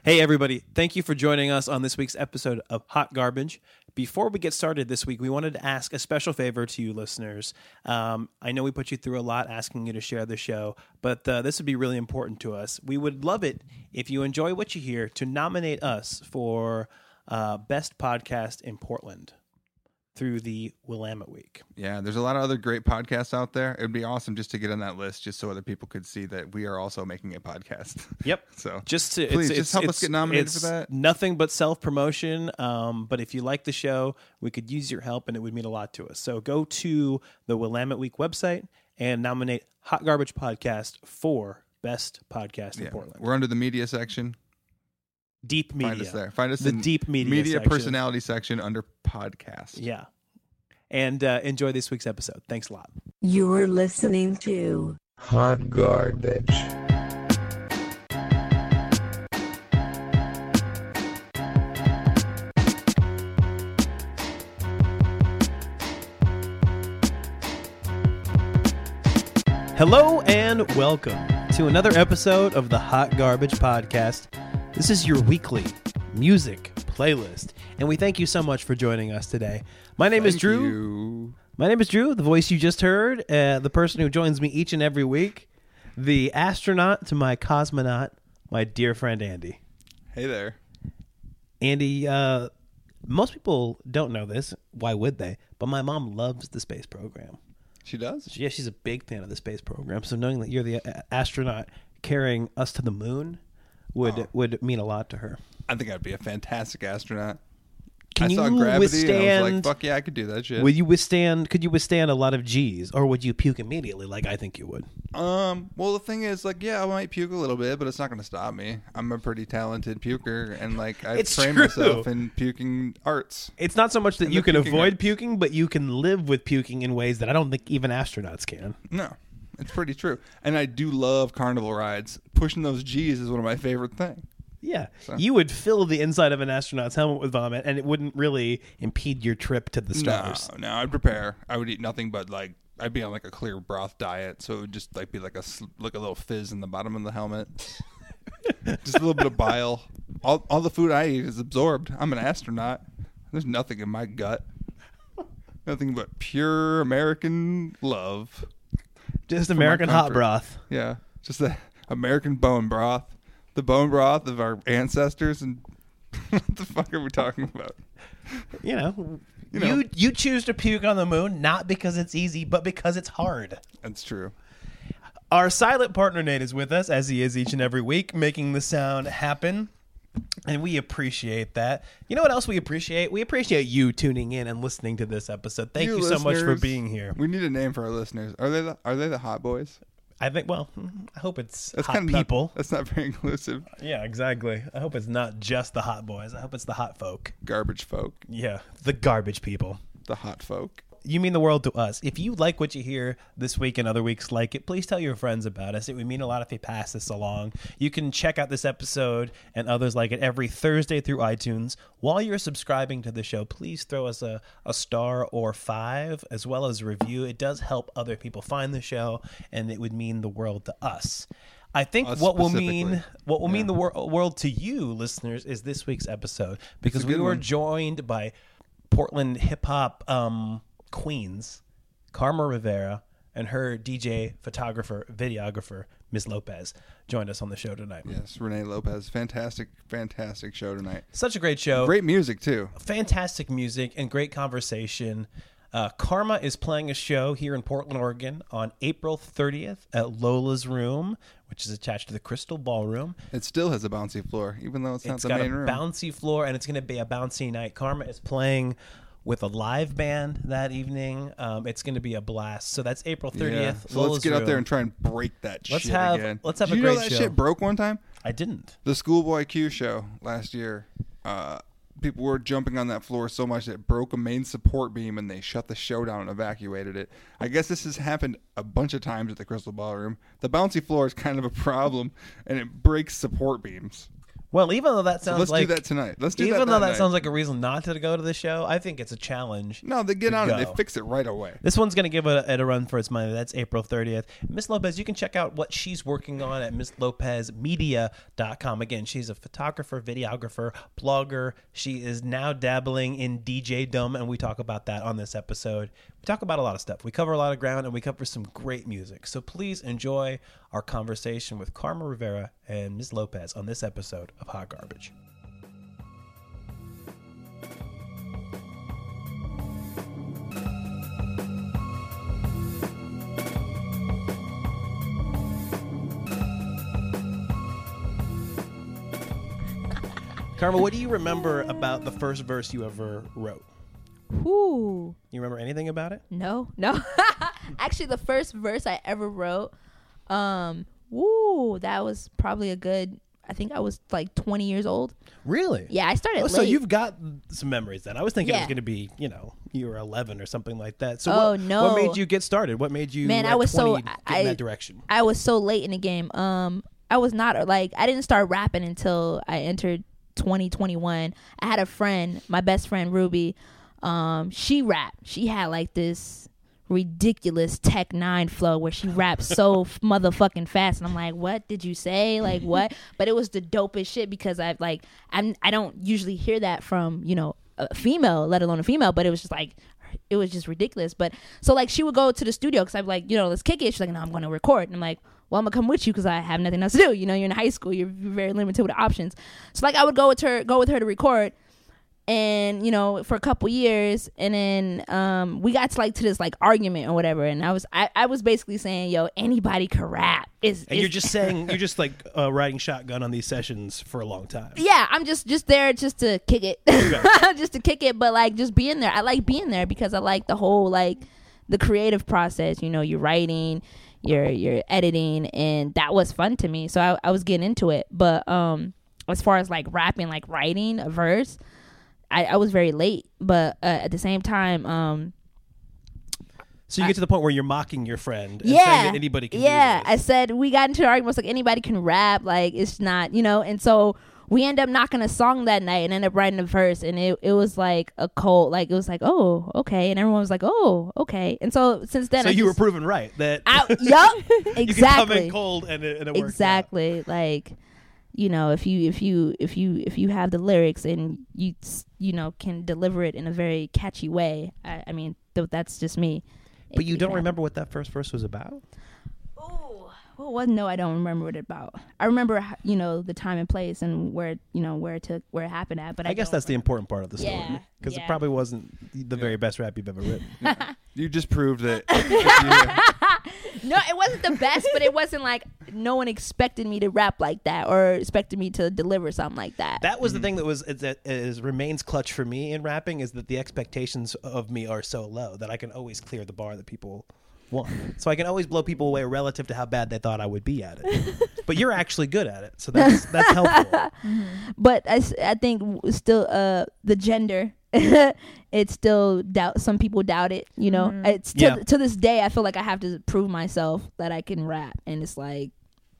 Hey, everybody. Thank you for joining us on this week's episode of Hot Garbage. Before we get started this week, we wanted to ask a special favor to you listeners. I know we put you through a lot asking you to share the show, but this would be really important to us. We would love it if you enjoy what you hear to nominate us for Best Podcast in Portland through the Willamette Week. Yeah, there's a lot of other great podcasts out there. It would be awesome just to get on that list, just so other people could see that we are also making a podcast. Yep. So please help us get nominated for that. Nothing but self-promotion. But if you like the show, we could use your help, and it would mean a lot to us. So go to the Willamette Week website and nominate Hot Garbage Podcast for Best Podcast in Portland. We're under the media section. Deep Media. Find us there. Find us the in Deep Media section. Personality section under podcast. Yeah. And enjoy this week's episode. Thanks a lot. You're listening to Hot Garbage. Hello and welcome to another episode of the Hot Garbage Podcast. This is your weekly music playlist, and we thank you so much for joining us today. My name is Drew. My name is Drew, the voice you just heard, the person who joins me each and every week, the astronaut to my cosmonaut, my dear friend Andy. Hey there. Andy, most people don't know this. Why would they? But my mom loves the space program. She does? Yeah, she's a big fan of the space program. So knowing that you're the astronaut carrying us to the moon would mean a lot to her. I think I'd be a fantastic astronaut. I saw Gravity and I was like, fuck yeah, I could do that shit. Could you withstand a lot of G's, or would you puke immediately like I think you would? Well, the thing is, like, yeah, I might puke a little bit, but it's not going to stop me. I'm a pretty talented puker, and, like, I've trained myself in puking arts. It's not so much that you can avoid puking, but you can live with puking in ways that I don't think even astronauts can. No, it's pretty true. And I do love carnival rides. Pushing those G's is one of my favorite things. Yeah, so. You would fill the inside of an astronaut's helmet with vomit, and it wouldn't really impede your trip to the stars. No, I'd prepare. I would eat nothing but, like, I'd be on, like, a clear broth diet, so it would just, like, be like a little fizz in the bottom of the helmet. Just a little bit of bile. All the food I eat is absorbed. I'm an astronaut. There's nothing in my gut. Nothing but pure American love. Just American hot broth. Yeah, just the American bone broth. The bone broth of our ancestors, and what the fuck are we talking about? You choose to puke on the moon not because it's easy, but because it's hard. That's true. Our silent partner Nate is with us, as he is each and every week, making the sound happen, and we appreciate that. You know what else we appreciate? We appreciate you tuning in and listening to this episode. Thank you so much for being here. We need a name for our listeners. Are they the hot boys? I think, well, I hope it's hot people. That's not very inclusive. Yeah, exactly. I hope it's not just the hot boys. I hope it's the hot folk. Garbage folk. Yeah, the garbage people. The hot folk. You mean the world to us. If you like what you hear this week and other weeks like it, please tell your friends about us. It would mean a lot if you pass this along. You can check out this episode and others like it every Thursday through iTunes. While you're subscribing to the show, please throw us a star or 5, as well as a review. It does help other people find the show, and it would mean the world to us. I think what will mean the world to you, listeners, is this week's episode, because we were joined by Portland hip-hop queens, Karma Rivera, and her DJ, photographer, videographer, Ms. Lopez, joined us on the show tonight. Yes, Renee Lopez. Fantastic show tonight. Such a great show. Great music, too. Fantastic music and great conversation. Karma is playing a show here in Portland, Oregon on April 30th at Lola's Room, which is attached to the Crystal Ballroom. It still has a bouncy floor, even though it's not the main room. It's got a bouncy floor, and it's going to be a bouncy night. Karma is playing with a live band that evening. It's going to be a blast. So that's April 30th. Yeah. So let's get up there and try and break that shit again. Let's have a great show. Did you know that shit broke one time? I didn't. The Schoolboy Q show last year. People were jumping on that floor so much that it broke a main support beam, and they shut the show down and evacuated it. I guess this has happened a bunch of times at the Crystal Ballroom. The bouncy floor is kind of a problem, and it breaks support beams. Well, even though that So sounds let's like do that tonight. Let's do even that though that night. sounds like a reason not to go to the show, I think it's a challenge. No, they get to on it. go. They fix it right away. This one's going to give it a run for its money. That's April 30th. Miss Lopez, you can check out what she's working on at misslopezmedia.com. Again, she's a photographer, videographer, blogger. She is now dabbling in DJ-dom, and we talk about that on this episode. We talk about a lot of stuff. We cover a lot of ground, and we cover some great music. So please enjoy our conversation with Karma Rivera and Ms. Lopez on this episode of Hot Garbage. Karma, what do you remember about the first verse you ever wrote? Ooh. You remember anything about it? No. Actually, the first verse I ever wrote, that was probably a good, I think I was like 20 years old. Really? Yeah, I started late. So you've got some memories then. I was thinking it was Yeah. going to be, you were 11 or something like that. So Oh, what no. made you get started? What made you Man, at I was 20 so- get I- in that direction? I was so late in the game. I was not like, I didn't start rapping until I entered 2021. I had a friend, my best friend Ruby. She rapped. She had like this ridiculous Tech 9 flow where she raps so motherfucking fast, and I'm like, what did you say? Like, what? But it was the dopest shit because I don't usually hear that from a female, let alone a female. But it was just like, it was just ridiculous. But so like she would go to the studio because I'm like, let's kick it. She's like, no, I'm going to record. And I'm like, well, I'm gonna come with you because I have nothing else to do. You're in high school, you're very limited with the options. So like I would go with her to record. And for a couple years, and then we got to this like argument or whatever, and I was basically saying, yo, anybody can rap. You're just like riding shotgun on these sessions for a long time. Yeah, I'm just there just to kick it, just to kick it. But like just being there, I like being there because I like the whole like the creative process. You're writing, you're editing, and that was fun to me. So I was getting into it. But as far as like rapping, like writing a verse, I was very late, but at the same time, so you get to the point where you're mocking your friend and saying that anybody can do this. I said we got into an argument. It's like anybody can rap, like it's not, and so we end up knocking a song that night and end up writing a verse, and it was like a cult, like it was like, oh, okay, and everyone was like, oh, okay, and so since then, So you were proven right that yup, exactly, you can come in cold and it works exactly, out. like. If you have the lyrics and you can deliver it in a very catchy way, I mean that's just me. But you don't remember what that first verse was about? Oh, well, no, I don't remember what it's about. I remember the time and place and where it happened at. But I guess that's the important part of the story Yeah, because yeah. it probably wasn't the very best rap you've ever written. You just proved that. If No, it wasn't the best, but it wasn't like no one expected me to rap like that or expected me to deliver something like that. That was the thing that remains clutch for me in rapping is that the expectations of me are so low that I can always clear the bar that people want. So I can always blow people away relative to how bad they thought I would be at it. But you're actually good at it, so that's helpful. But I think still the gender it's still some people doubt it, it's still to this day I feel like I have to prove myself that I can rap, and it's like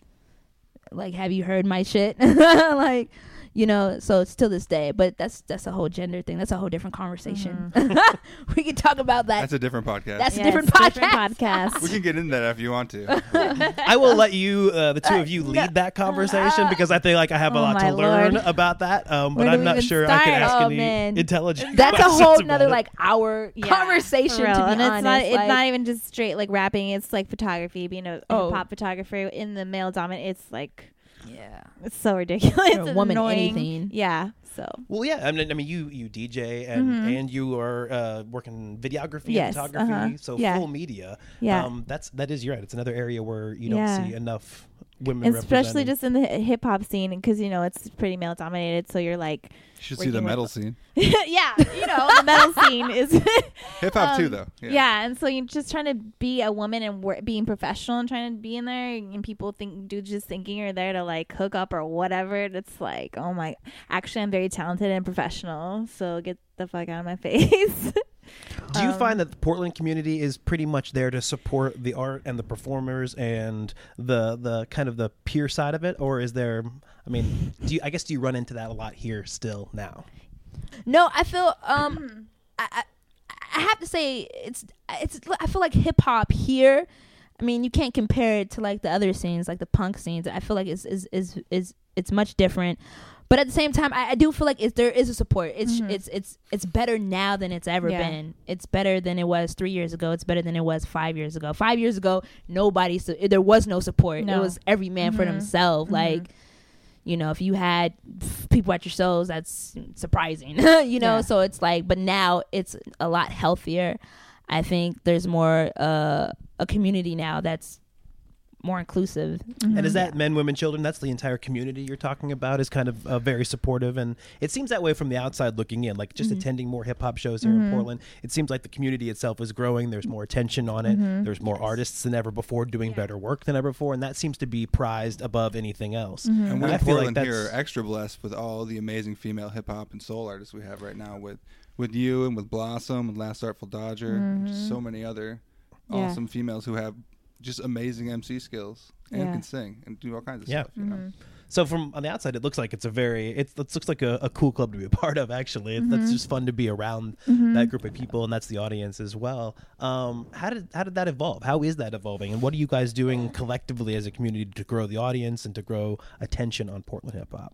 have you heard my shit? Like so it's till this day, but that's a whole gender thing. That's a whole different conversation. We can talk about that. That's a different podcast. That's a different podcast. We can get into that if you want to. I will let you, the two of you, lead that conversation because I think like I have a lot to learn about that. But Where do I'm we not even sure I can start? ask Oh, any man. intelligent. That's a questions whole about nother it. like hour conversation, For real. to be and honest. it's not even just straight like rapping. It's like photography, being a hip-hop photographer in the male dominant. It's like, it's so ridiculous. You're a It's woman annoying. anything. Yeah. So Well, yeah. I mean, you DJ and you are working videography Yes, and photography, so yeah. full media. Yeah. That is you're right. It's another area where you don't Yeah. see enough women, especially represented. just in the hip hop scene, because it's pretty male dominated. So you're like, You should see the working metal with- scene. yeah, the metal scene is Hip hop too, though. yeah. And so you're just trying to be a woman and being professional and trying to be in there, and people just thinking you're there to like hook up or whatever. It's like, oh my, actually I'm very talented and professional, so get the fuck out of my face. Do you find that the Portland community is pretty much there to support the art and the performers and the kind of the peer side of it, or is there? I mean, do you run into that a lot here still now? No, I feel I have to say it's I feel like hip hop here. I mean, you can't compare it to like the other scenes, like the punk scenes. I feel like it's much different. But at the same time, I do feel like there is a support. It's better now than it's ever been. It's better than it was 3 years ago. It's better than it was 5 years ago. 5 years ago, there was no support. No. It was every man for themselves. Like, you know, if you had people at your shows, that's surprising. You know, so it's like, but now it's a lot healthier. I think there's more a community now that's more inclusive. And is that men, women, children? That's the entire community you're talking about is kind of very supportive. And it seems that way from the outside looking in, like just attending more hip hop shows here in Portland. It seems like the community itself is growing. There's more attention on it. There's more artists than ever before doing better work than ever before. And that seems to be prized above anything else. And we I in feel Portland like here that's are extra blessed with all the amazing female hip hop and soul artists we have right now with you and with Blossom, with Last Artful Dodger, just so many other awesome females who have just amazing MC skills and can sing and do all kinds of stuff. You know? So from on the outside, it looks like it looks like a cool club to be a part of. Actually, that's just fun to be around that group of people, and that's the audience as well. How did that evolve? How is that evolving? And what are you guys doing collectively as a community to grow the audience and to grow attention on Portland hip hop?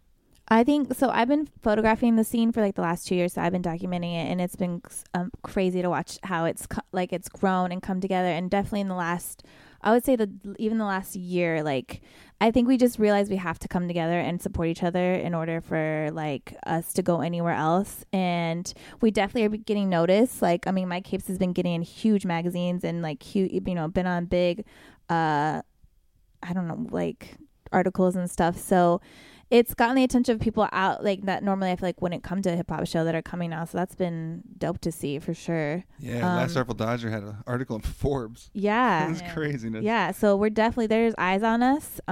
I think so. I've been photographing the scene for like the last 2 years. So I've been documenting it, and it's been crazy to watch how it's grown and come together. And definitely in the last, I would say even the last year, like I think we just realized we have to come together and support each other in order for like us to go anywhere else. And we definitely are getting noticed. Like, I mean, Mike Capes has been getting in huge magazines and like huge, you know, been on big, I don't know, like articles and stuff. So it's gotten the attention of people out like that normally I feel like wouldn't come to a hip hop show that are coming now. So that's been dope to see for sure. Yeah, Last Artful Dodger had an article in Forbes. Yeah. It's craziness. Yeah, so there's eyes on us.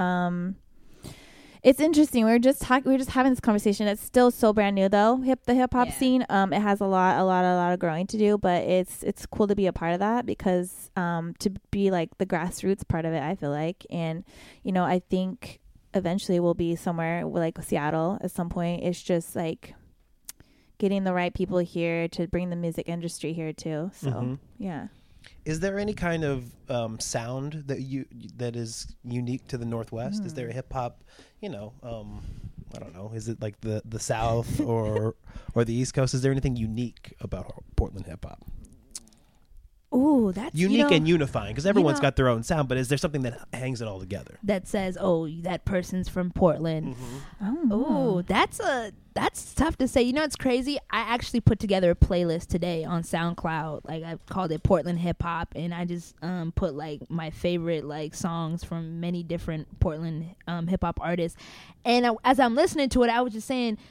It's interesting. We were just having this conversation. It's still so brand new though, the hip hop scene. It has a lot of growing to do, but it's cool to be a part of that because to be like the grassroots part of it, I feel like. And you know, I think eventually we'll be somewhere like Seattle at some point. It's just like getting the right people here to bring the music industry here too. So yeah. Is there any kind of sound that is unique to the Northwest? Is there a hip hop, you know, I don't know, is it like the South or the East Coast? Is there anything unique about Portland hip hop? Ooh, that's unique and unifying because everyone's got their own sound, but is there something that hangs it all together that says, "Oh, that person's from Portland"? Oh, that's tough to say. You know, it's crazy. I actually put together a playlist today on SoundCloud. Like I called it Portland Hip Hop, and I just put like my favorite like songs from many different Portland hip hop artists. And as I'm listening to it, I was just saying.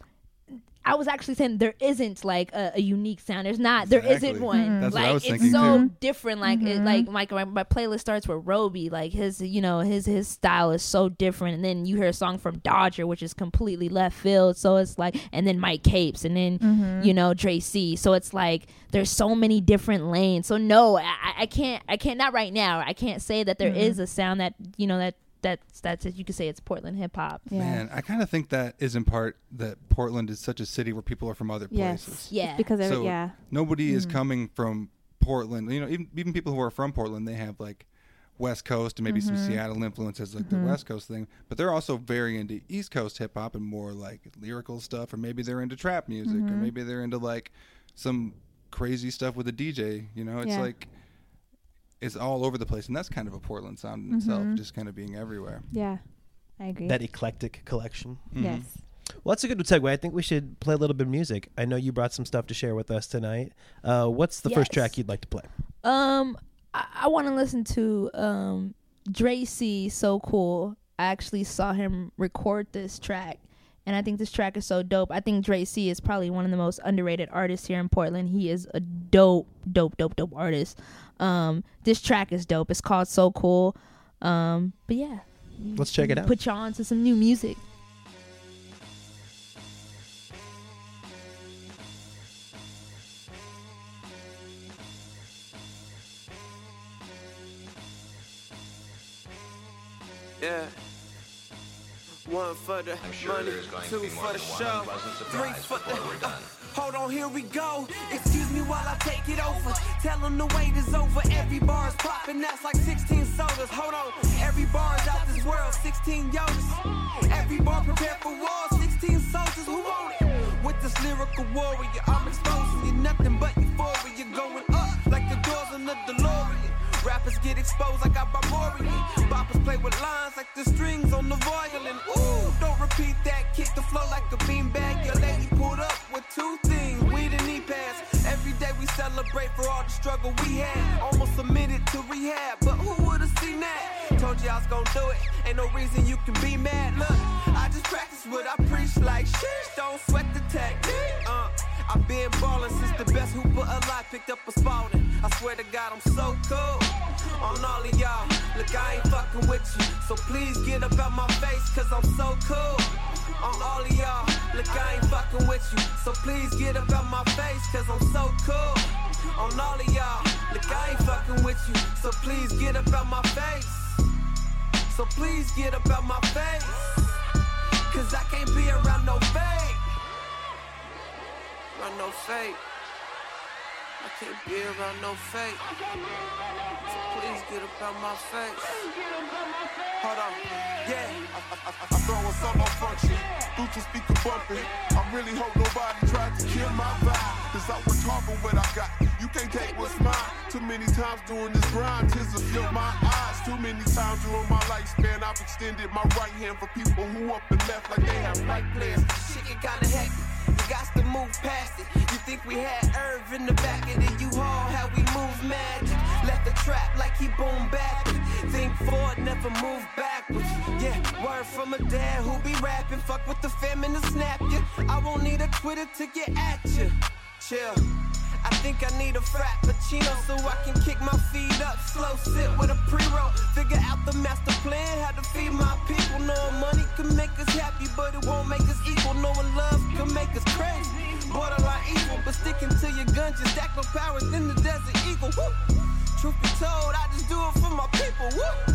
I was actually saying there isn't like a unique sound. There's not. Exactly. There isn't one. That's like what I was it's thinking so too. different. Like it, like my playlist starts with Roby. Like his style is so different. And then you hear a song from Dodger, which is completely left field. So it's like, and then Mike Capes, and then you know Dre C. So it's like there's so many different lanes. So no, I can't not right now. I can't say that there is a sound that you know that's you could say it's Portland hip hop. Yeah. Man, I kind of think that is in part that Portland is such a city where people are from other places. Yeah. Because So nobody is coming from Portland. You know, even people who are from Portland, they have like West Coast and maybe some Seattle influences, like the West Coast thing. But they're also very into East Coast hip hop and more like lyrical stuff, or maybe they're into trap music, or maybe they're into like some crazy stuff with a DJ. You know, it's like. It's all over the place, and that's kind of a Portland sound in itself, just kind of being everywhere. Yeah, I agree. that eclectic collection. Yes. Well, that's a good segue. I think we should play a little bit of music. I know you brought some stuff to share with us tonight. What's the first track you'd like to play? I want to listen to Dre C. So Cool. I actually saw him record this track, and I think this track is so dope. I think Dre C is probably one of the most underrated artists here in Portland. He is a dope artist. This track is dope. It's called So Cool. But yeah, Let's check it out. Put you on to some new music. Yeah. One for the money, two for the show, three for the. Hold on, here we go. Excuse me while I take it over. Tell them the wait is over. Every bar is popping, that's like 16 sodas. Hold on, every bar is out this world. 16 Yodas. Every bar prepared for war. 16 soldiers, who want it? With this lyrical warrior, I'm exposing you nothing but euphoria. Going up like the doors on the DeLorean. Rappers get exposed like I'm barbarian. Boppers play with lines like the strings on the violin. Ooh, don't repeat that. Kick the flow like a beanbag. Your lady pulled up with two things, weed and knee pads. Every day we celebrate for all the struggle we had. Almost submitted to rehab, but who would've seen that? Told you I was gonna do it. Ain't no reason you can be mad. Look, I just practice what I preach like shit. Don't sweat the technique. I've been ballin' since the best hooper alive picked up a Spalding. I swear to God, I'm so cool. On all of y'all, look, I ain't fucking with you. So please get up out my face, cause I'm so cool. On all of y'all, look, I ain't fucking with you. So please get up out my face, cause I'm so cool. On all of y'all, look, I ain't fucking with you. So please get up out my face. So please get up out my face. Cause I can't be around no fake. Around no fake. I can't be around no fake. So please get up out my face. Hold on, yeah. I throw a solo function, Gucci speaker bumping. I really hope nobody tried to kill my vibe. Cause I worked hard for what I got. You can't take what's mine. Too many times doing this grind, tears have filled my eyes. Too many times during my lifespan, I've extended my right hand for people who up and left like they have right plans. Shit get kinda hectic. You got to move past it. You think we had Irv in the back of the U-Haul? How we move magic? Left the trap like he boom back. Think forward, never move backwards. Yeah, word from a dad who be rapping. Fuck with the fam and the snap ya. I won't need a Twitter to get at ya. Chill. I think I need a frappuccino so I can kick my feet up. Slow sit with a pre-roll. Figure out the master plan, how to feed my people. Knowing money can make us happy, but it won't make us equal. Knowing love can make us crazy. Borderline evil, but sticking to your guns, just stack no power than the desert eagle. Woo. Truth be told, I just do it for my people. Woo.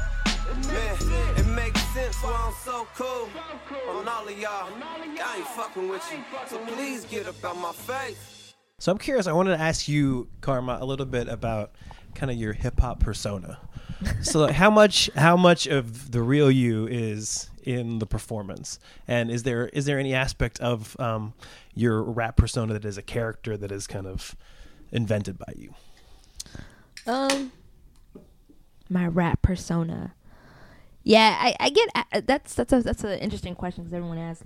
Man, it makes sense why I'm so cool. On all of y'all, I ain't fucking with you. So please get up out my face. So I'm curious. I wanted to ask you, Karma, a little bit about kind of your hip hop persona. So how much of the real you is in the performance, and is there any aspect of your rap persona that is a character that is kind of invented by you? My rap persona. Yeah, I get that's an interesting question because everyone asks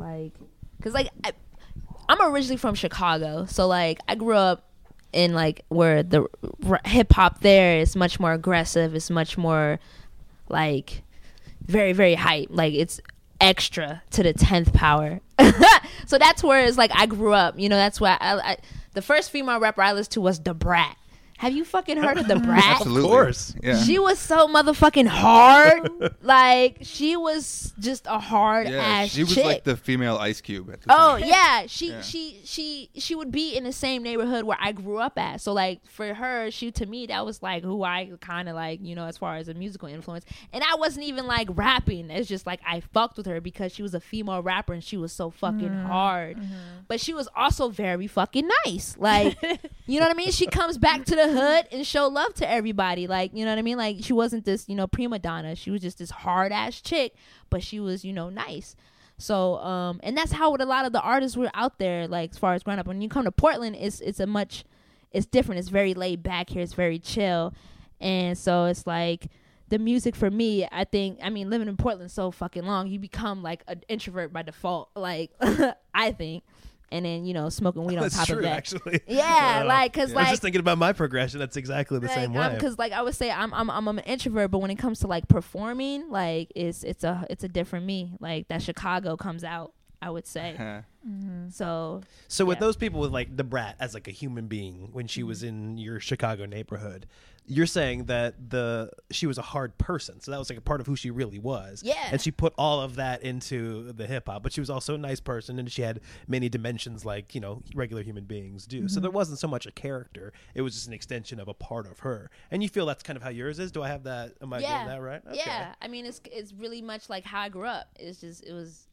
I'm originally from Chicago, so like I grew up in like where the hip hop there is much more aggressive. It's much more like very, very hype. Like it's extra to the 10th power. So that's where it's like I grew up. You know, that's why I the first female rapper I listened to was Da Brat. Have you fucking heard of Da Brat? Absolutely. Of course. Yeah. She was so motherfucking hard. Like she was just a hard ass she was chick. like the female Ice Cube at the Oh time. yeah, she would be in the same neighborhood where I grew up at. So like for her, to me that was like who I kind of like, you know, as far as a musical influence. And I wasn't even like rapping. It's just like I fucked with her because she was a female rapper and she was so fucking hard. But she was also very fucking nice. Like, you know what I mean? She comes back to the hood and show love to everybody. Like, you know what I mean? Like she wasn't this, you know, prima donna. She was just this hard ass chick, but she was, you know, nice. So and that's how with a lot of the artists were out there, like as far as growing up. When you come to Portland, it's different. It's very laid back here. It's very chill. And so it's like the music for me, I think, I mean, living in Portland so fucking long, you become like an introvert by default, like I think. And then, you know, smoking weed on That's top true, of that. actually. Yeah, like, cause I like, was just thinking about my progression. That's exactly the same way. Because like I would say, I'm an introvert, but when it comes to like performing, like it's a different me. Like that Chicago comes out. I would say. Huh. So with yeah. those people with like the Brat as like a human being when she was in your Chicago neighborhood, you're saying that she was a hard person, so that was like a part of who she really was. Yeah. And she put all of that into the hip hop, but she was also a nice person, and she had many dimensions like regular human beings do. So there wasn't so much a character; it was just an extension of a part of her. And you feel that's kind of how yours is? Do I have that? Am I getting that right? Okay. Yeah. I mean, it's really much like how I grew up. It was.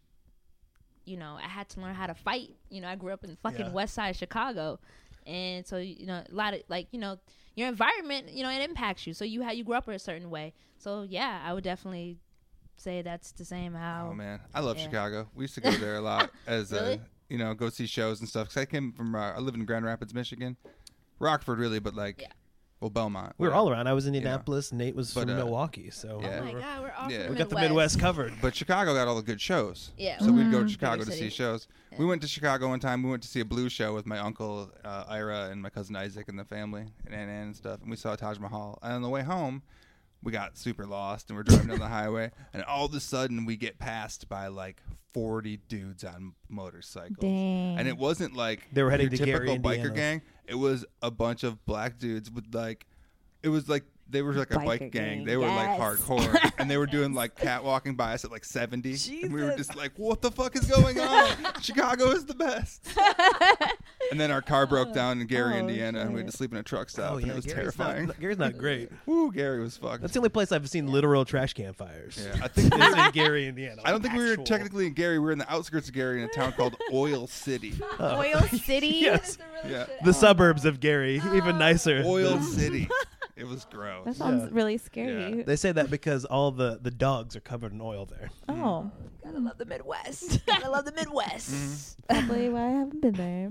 I had to learn how to fight. I grew up in fucking West Side Chicago, and so a lot of your environment, it impacts you. So you grew up a certain way. So yeah, I would definitely say that's the same. How? Oh man, I love Chicago. We used to go there a lot as Really? Go see shows and stuff. Cause I came from I live in Grand Rapids, Michigan, Rockford really, but Belmont. We were all around. I was in Indianapolis. Nate was from Milwaukee. So Oh my God, we're all from the we got the Midwest. Midwest covered. But Chicago got all the good shows. Yeah. So we'd go to Chicago Bigger to city. see shows. Yeah. We went to Chicago one time. We went to see a blues show with my uncle Ira and my cousin Isaac and the family and Aunt Ann and stuff. And we saw Taj Mahal. And on the way home, we got super lost and we're driving down the highway. And all of a sudden, we get passed by like 40 dudes on motorcycles. Dang. And it wasn't like They were heading your to Gary, typical biker Indiana. gang. It was a bunch of black dudes with like. It was like they were like a Biker bike gang. gang, They were like yes. hardcore, and they were doing like catwalking by us at like 70, and we were just like, "What the fuck is going on? Chicago is the best." And then our car broke down in Gary, Indiana, and we had to sleep in a truck stop, and it was terrifying. Gary's not great. Woo, Gary was fucked. That's the only place I've seen literal trash campfires. Yeah, I think Is in Gary, Indiana. I don't think we were Actual. technically in Gary. We were in the outskirts of Gary in a town called Oil City. Oil City. Yes, Yeah, the suburbs of Gary, even nicer. Oil City. It was gross. That sounds really scary. Yeah. They say that because all the dogs are covered in oil there. Oh, Gotta love the Midwest. Gotta love the Midwest. probably why I haven't been there.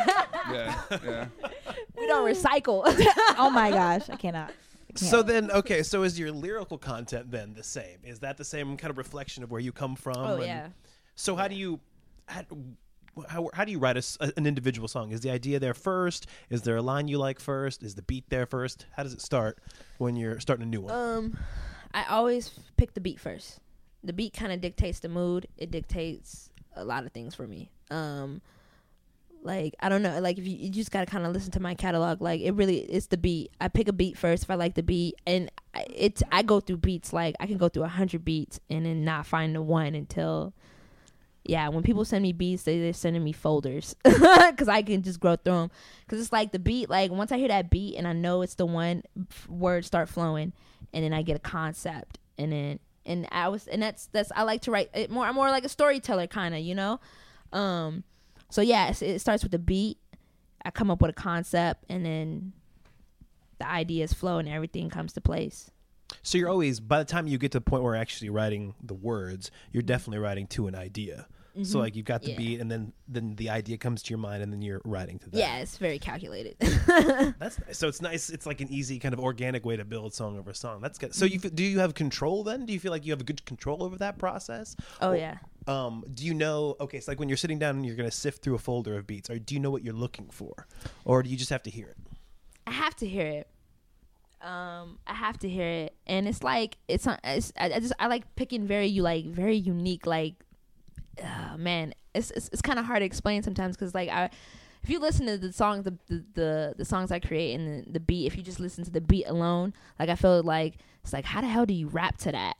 Yeah. We don't recycle. Oh my gosh, I cannot. So then, okay, so is your lyrical content then the same? Is that the same kind of reflection of where you come from? Oh, And yeah. So how do you write an individual song? Is the idea there first? Is there a line you like first? Is the beat there first? How does it start when you're starting a new one? I always pick the beat first. The beat kind of dictates the mood. It dictates a lot of things for me. Like, I don't know, like if you just gotta kind of listen to my catalog. Like it's the beat. I pick a beat first if I like the beat, and I go through beats. Like I can go through 100 beats and then not find the one until. Yeah, when people send me beats, they're sending me folders because I can just go through them. Because it's like the beat, like once I hear that beat and I know it's the one, words start flowing, and then I get a concept, and that's I like to write it more. I'm more like a storyteller kind of, So yeah, it starts with the beat. I come up with a concept, and then the ideas flow, and everything comes to place. So you're always, by the time you get to the point where you're actually writing the words, you're definitely writing to an idea. So like you've got the beat, and then the idea comes to your mind, and then you're writing to that. Yeah, it's very calculated. That's nice. So it's nice. It's like an easy kind of organic way to build song over song. That's good. So do you have control then? Do you feel like you have a good control over that process? Oh yeah. Do you know? Okay, so like when you're sitting down and you're going to sift through a folder of beats, or do you know what you're looking for, or do you just have to hear it? I have to hear it. I have to hear it, and it's like I like picking very unique. Like, man, it's kind of hard to explain sometimes because like if you listen to the songs, the songs I create and the beat, if you just listen to the beat alone, like I feel like it's like how the hell do you rap to that?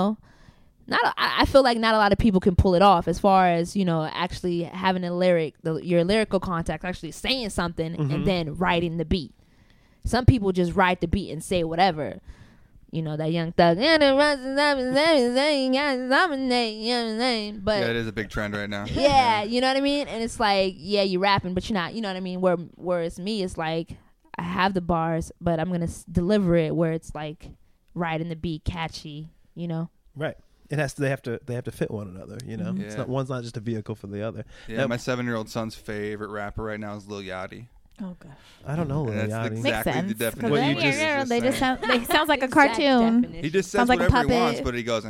I feel like not a lot of people can pull it off as far as actually having a lyric, your lyrical contact, actually saying something and then writing the beat. Some people just write the beat and say whatever. That Young Thug. But Yeah, it is a big trend right now. yeah, you know what I mean? And it's like, yeah, you're rapping, but you're not. You know what I mean? Where it's me, it's like I have the bars, but I'm going to deliver it where it's like right in the beat, catchy, Right. It has to. They have to fit one another. Yeah. It's not, one's not just a vehicle for the other. Yeah, my 7-year-old son's favorite rapper right now is Lil Yachty. Oh gosh. I don't know. And that's Liliani. Makes exactly sense. the 'Cause definition. What then you you're- just- you're- they just saying. sound. They sounds like a Exact cartoon. definition. He just says Sounds like a whatever he puppet. wants, but he goes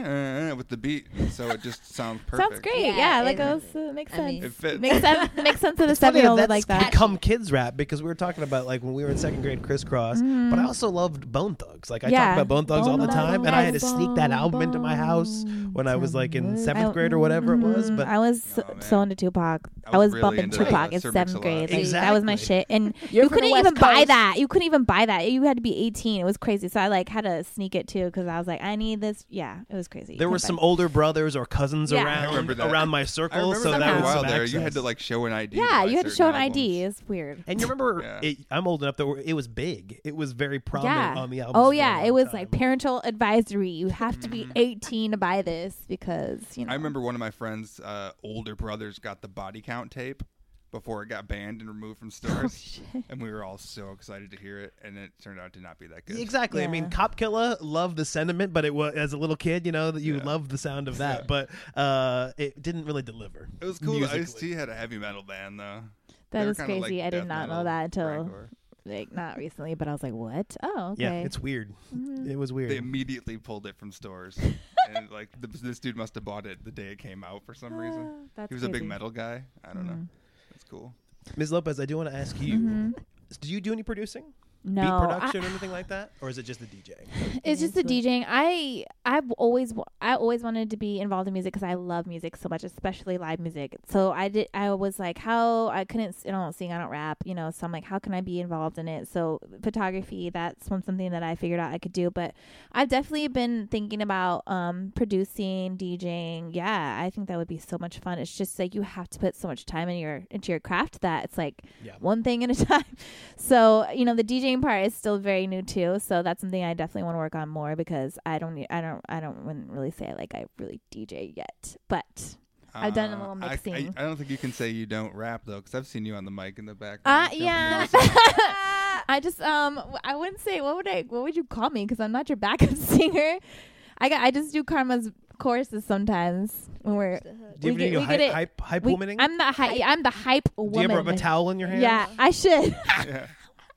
with the beat, so it just sounds perfect. Sounds great. Yeah, Yeah, like it- makes I sense. mean- It fits. Makes sense. Makes sense to the It's funny 7-year-old that like that's that. become kids rap because we were talking about like when we were in second grade Crisscross, but I also loved Bone Thugs. Like I Yeah. talked about Bone Thugs all the Bone time, and I had to Thugs. sneak that album into my house when I was like in 7th grade or whatever it was. But I was Oh, man. so into Tupac. I I was was really bumping into, Tupac in Sir 7th Mix-a-Lot. grade. Like, that was my Exactly. shit. And You're you from the couldn't even West buy Coast. that. You couldn't even buy that. You had to be 18. It was crazy. So I like had to sneak it too because I was like, I need this. Yeah, it was crazy. there were some older brothers or cousins Yeah. I remember that. around my I circle, remember so that that for a was while some there. access. You had to like show an ID. Yeah, to buy you had to certain show an albums. ID. It's weird. And you remember, Yeah. I'm old enough that it was big. It was very prominent Yeah. on the album. Oh yeah, it was like parental advisory. You have to be 18 to buy this because I remember one of my friends' older brothers got the Body Count tape before it got banned and removed from stores, and we were all so excited to hear it, and it turned out to not be that good. Exactly. I mean, Yeah. Cop Killer loved the sentiment, but it was as a little kid, that you loved the sound of that, but it didn't really deliver. It was cool. musically. Ice-T had a heavy metal band though. That They were is kinda crazy. like I did death not know metal, that until grindcore. like not recently, but I was like, what? Oh, okay. Yeah, it's weird. It was weird. They immediately pulled it from stores, and like this dude must have bought it the day it came out for some reason. That's He was a big crazy. metal guy. I don't know. That's cool. Ms. Lopez, I do want to ask you: do you do any producing, No, beat I- production, or anything like that, or is it just the DJing? It's just the DJing. I've always wanted to be involved in music because I love music so much, especially live music. So I was like, how I couldn't. I don't sing. I don't rap. So I'm like, how can I be involved in it? So photography. That's something that I figured out I could do. But I've definitely been thinking about producing, DJing. Yeah, I think that would be so much fun. It's just like you have to put so much time into your craft that it's like one thing at a time. So the DJing part is still very new too. So that's something I definitely want to work on more because I wouldn't really say like I really DJ yet, but I've done a little mixing. I don't think you can say you don't rap though, because I've seen you on the mic in the background. Yeah. I just I wouldn't say what would you call me because I'm not your backup singer. I just do Karma's choruses sometimes when we're Do you have any hype womaning? I'm the hype woman. Do you ever have a towel in your hand? Yeah, I should. Yeah.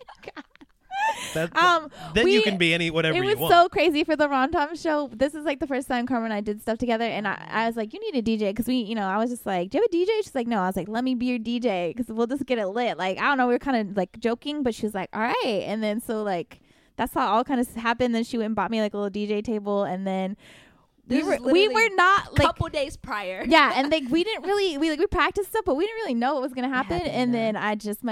Then you can be whatever It you was want. so crazy for the Ron Tom show. This is like the first time Karma and I did stuff together, and I was like, "You need a DJ," because I was just like, "Do you have a DJ?" She's like, "No." I was like, "Let me be your DJ because we'll just get it lit." Like I don't know, we were kind of like joking, but she was like, "All right," and then so like that's how all kind of happened. Then she went and bought me like a little DJ table, and then we were not like couple days prior. yeah, and like we didn't really we practiced stuff, but we didn't really know what was gonna happen. And then I just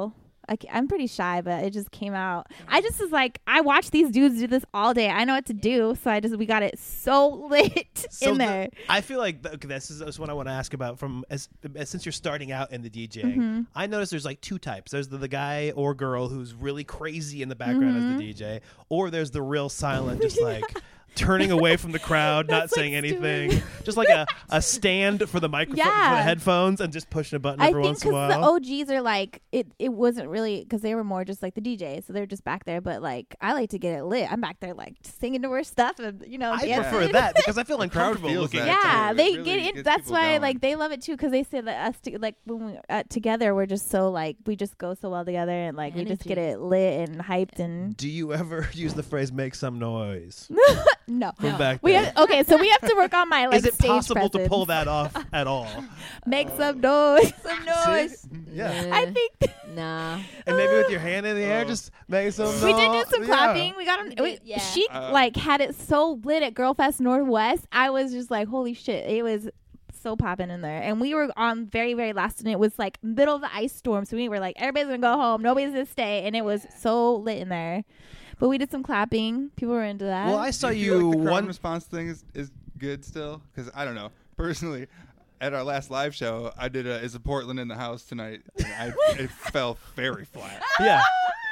I'm pretty shy, but it just came out. I just was like, I watch these dudes do this all day. I know what to do, so we got it so lit in there. I feel like this is what I want to ask about. Since you're starting out in the DJing, I noticed there's like two types. There's the guy or girl who's really crazy in the background as the DJ, or there's the real silent, just like turning away from the crowd, not saying anything, just like a stand for the microphone, for the headphones, and just pushing a button every once in a while. I think because the OGs are like it wasn't really because they were more just like the DJ, so they're just back there. But like I like to get it lit. I'm back there like singing to her stuff, and I dancing. prefer that because I feel uncomfortable feels looking. that. Yeah, It they really get it. gets That's people why going. like they love it too because they say that like when we together we're just so like we just go so well together and like we just get it lit and hyped and Do you ever use the phrase "make some noise"? no. From back We then? okay, so we have to work on my like Is it stage possible to presence. pull that off at all? Make some noise. Some noise. Yeah. I think Nah. And maybe with your hand in the air, just make some noise. we did do some Yeah. clapping. We got them. Yeah. She like had it so lit at Girlfest Northwest. I was just like, holy shit! It was so popping in there, and we were on very very last, and it was like middle of the ice storm. So we were like, everybody's gonna go home, nobody's gonna stay, and it was so lit in there. But we did some clapping. People were into that. Well, I saw Do you feel you like the crowd one. response thing is good still? Because I don't know. Personally, at our last live show, I did Is a Portland in the House tonight, and it fell very flat. Yeah,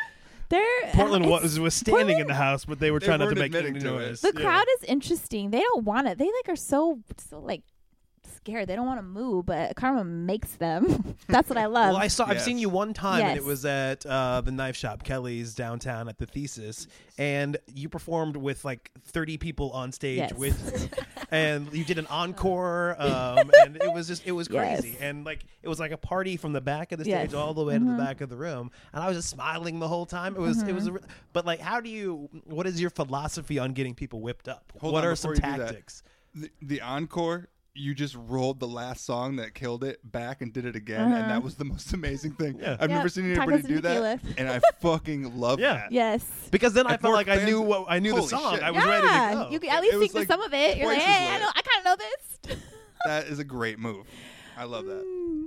Portland it's- was standing in the house, but they were They trying not to weren't make any admitting to it. noise. The Yeah. crowd is interesting. They don't want it. They like are so like scared. They don't want to move, but Karma makes them. That's what I love. Well, I've Yes. seen you one time, and it Yes. was at the knife shop, Kelly's downtown at the Thesis, and you performed with like 30 people on stage Yes. with you. and you did an encore, and it was crazy, Yes. and like it was like a party from the back of the Yes. stage all the way to the back of the room, and I was just smiling the whole time. It was but like, what is your philosophy on getting people whipped up? Hold What on are some before you do that. tactics? The encore, you just rolled the last song that killed it back and did it again, and that was the most amazing thing. Yeah. I've Yep. never seen Tacos anybody and do that, tequila. and I fucking love Yeah. that. Yes. Because then I If felt more like I knew fans- the Holy song. shit. I was ready to go. You can at least It was sing to like some of it. You're like, twice as hey, lit. I kind of know this. That is a great move. I love that.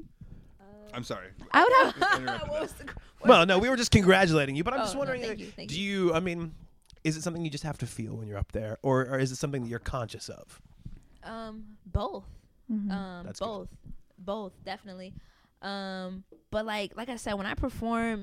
I'm sorry. I would have. I interrupted What that. was the- Well, no, we were just congratulating you, but I'm Oh, just no, wondering, thank do you. you? I mean, is it something you just have to feel when you're up there, or is it something that you're conscious of? Both. That's good. Both definitely. But like I said, when I perform,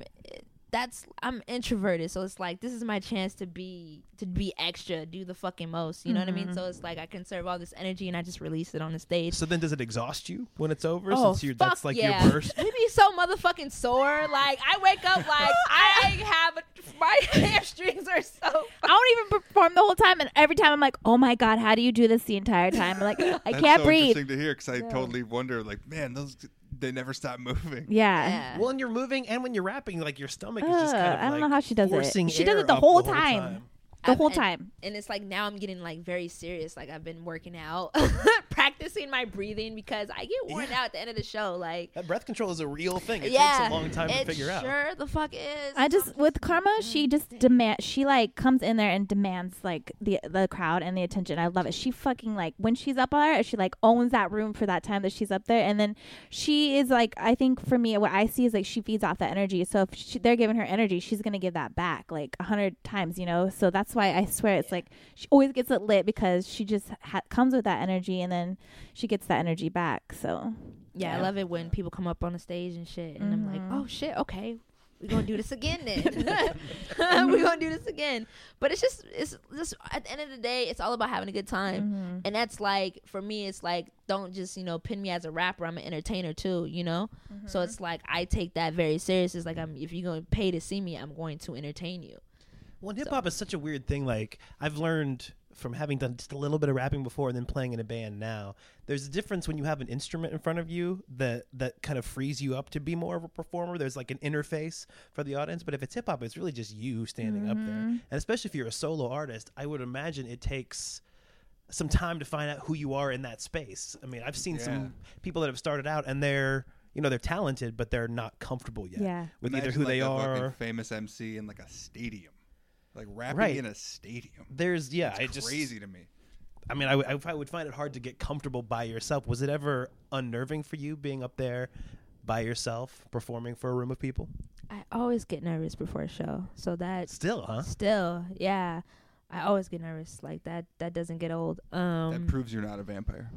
I'm introverted, so it's like this is my chance to be extra, do the fucking most. You know what I mean? So it's like I conserve all this energy and I just release it on the stage. So then, does it exhaust you when it's over? Oh, Since that's fuck like yeah. your burst. We be so motherfucking sore. Like I wake up like I have my hamstrings are so. I don't even perform the whole time, and every time I'm like, "Oh my god, how do you do this the entire time?" I'm like, I That's can't so breathe. interesting to hear because I totally wonder, like, man, they never stop moving. Yeah. Yeah. Well, and you're moving, and when you're rapping, like your stomach is just kind of I don't like know how she does it. forcing She does air it the up whole time. The whole And- time. And it's like now I'm getting like very serious. Like I've been working out, practicing my breathing because I get worn out at the end of the show. Like That breath control is a real thing. It yeah, takes a long time to it figure out. Sure, the fuck is. I just with Karma, she just demands. She like comes in there and demands like the crowd and the attention. I love it. She fucking like when she's up there, she like owns that room for that time that she's up there. And then she is like, I think for me, what I see is like she feeds off that energy. So if they're giving her energy, she's gonna give that back like 100 times. You know. So that's why I swear it's like she always gets it lit because she just comes with that energy and then she gets that energy back. So Yeah, I love it when people come up on the stage and shit, and I'm like, oh shit, okay, we're gonna do this again then. We're gonna do this again. But it's just at the end of the day, it's all about having a good time, and that's like for me, it's like don't just pin me as a rapper. I'm an entertainer too, So it's like I take that very serious. It's like if you're gonna pay to see me, I'm going to entertain you. Well, hip hop is such a weird thing. Like I've learned from having done just a little bit of rapping before and then playing in a band now. There's a difference when you have an instrument in front of you that kind of frees you up to be more of a performer. There's like an interface for the audience. But if it's hip hop, it's really just you standing up there. And especially if you're a solo artist, I would imagine it takes some time to find out who you are in that space. I mean, I've seen some people that have started out and they're talented, but they're not comfortable yet with either Imagine, who like, they a are. fucking famous MC in like a stadium, like rapping Right. in a stadium. There's It's crazy to me. I mean, I would find it hard to get comfortable by yourself. Was it ever unnerving for you being up there by yourself performing for a room of people? I always get nervous before a show, so that Still, huh? still, yeah, I always get nervous. Like that doesn't get old. That proves you're not a vampire.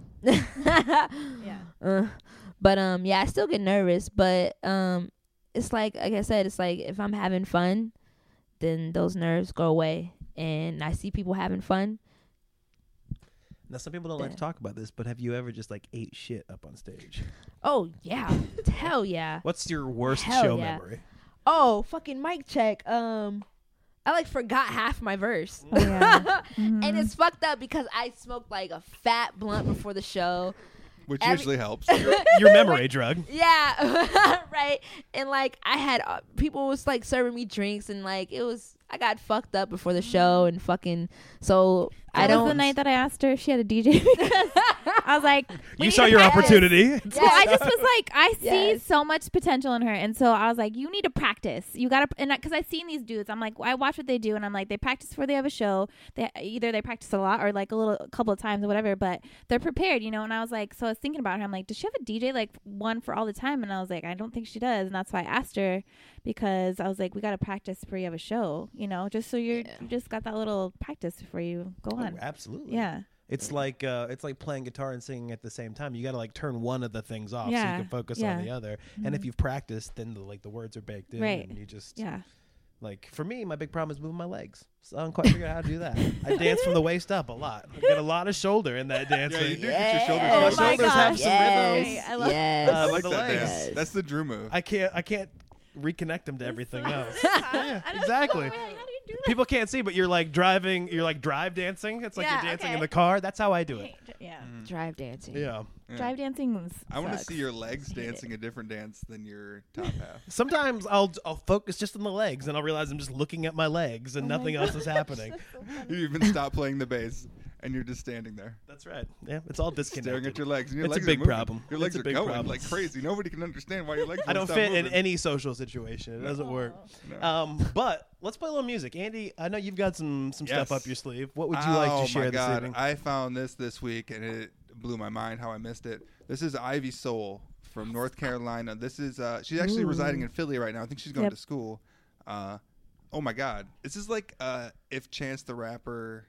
But I still get nervous, but it's like I said, it's like if I'm having fun, then those nerves go away, and I see people having fun. Now, some people don't like to talk about this, but have you ever just like ate shit up on stage? Oh yeah, hell yeah. What's your worst Hell show yeah. memory? Oh, fucking mic check. I like forgot half my verse. Oh, yeah. And it's fucked up because I smoked like a fat blunt before the show. Which Every- usually helps. Your memory drug. Yeah, right. And like I had people was like serving me drinks, and like I got fucked up before the show, and fucking so I That don't. was the night that I asked her if she had a DJ because I was like, we You need saw to your practice. opportunity. Well, I just was like, I see Yes. so much potential in her, and so I was like, you need to practice. You gotta, and because I've seen these dudes, I'm like, I watch what they do, and I'm like, they practice before they have a show. They practice a lot or like a couple of times or whatever, but they're prepared, And I was like, so I was thinking about her. I'm like, does she have a DJ like one for all the time? And I was like, I don't think she does, and that's why I asked her because I was like, we gotta practice before you have a show, just so you just got that little practice before you go on. Oh, absolutely. Yeah. It's like playing guitar and singing at the same time. You got to like turn one of the things off so Yeah. you can focus Yeah. on the other. And if you've practiced, then the words are baked in, Right. and you just Yeah. like for me, my big problem is moving my legs. So I don't quite figure out how to do that. I dance from the waist up a lot. I get a lot of shoulder in that dance. Yeah, you thing. do get your shoulders. Oh up. my shoulders have gosh. some Yes. rhythm. I love Yes. I like the that legs. dance. That's the Drew move. I can't reconnect them to everything else. Yeah, exactly. How do you do that? People can't see, but you're like driving. You're like drive dancing. It's like Yeah, you're dancing okay. in the car. That's how I do it. Yeah. Drive dancing. Yeah. Drive dancing. I want to sucks. see your legs I hate dancing it. a different dance than your top half. Sometimes I'll focus just on the legs, and I'll realize I'm just looking at my legs, and Oh my nothing else is happening. You even stop playing the bass, and you're just standing there. That's right. Yeah, it's all disconnected. Staring at your legs. And your It's a legs big are moving. problem. Your It's legs a are big going problem. like crazy. Nobody can understand why your legs I don't stop fit in moving. any social situation. It doesn't work. But let's play a little music. Andy, I know you've got some stuff Yes. up your sleeve. What would you like to share my this God. evening? I found this week, and it blew my mind how I missed it. This is Ivy Soul from North Carolina. This is she's actually residing in Philly right now. I think she's going Yep. to school. Oh my God, this is like if Chance the Rapper,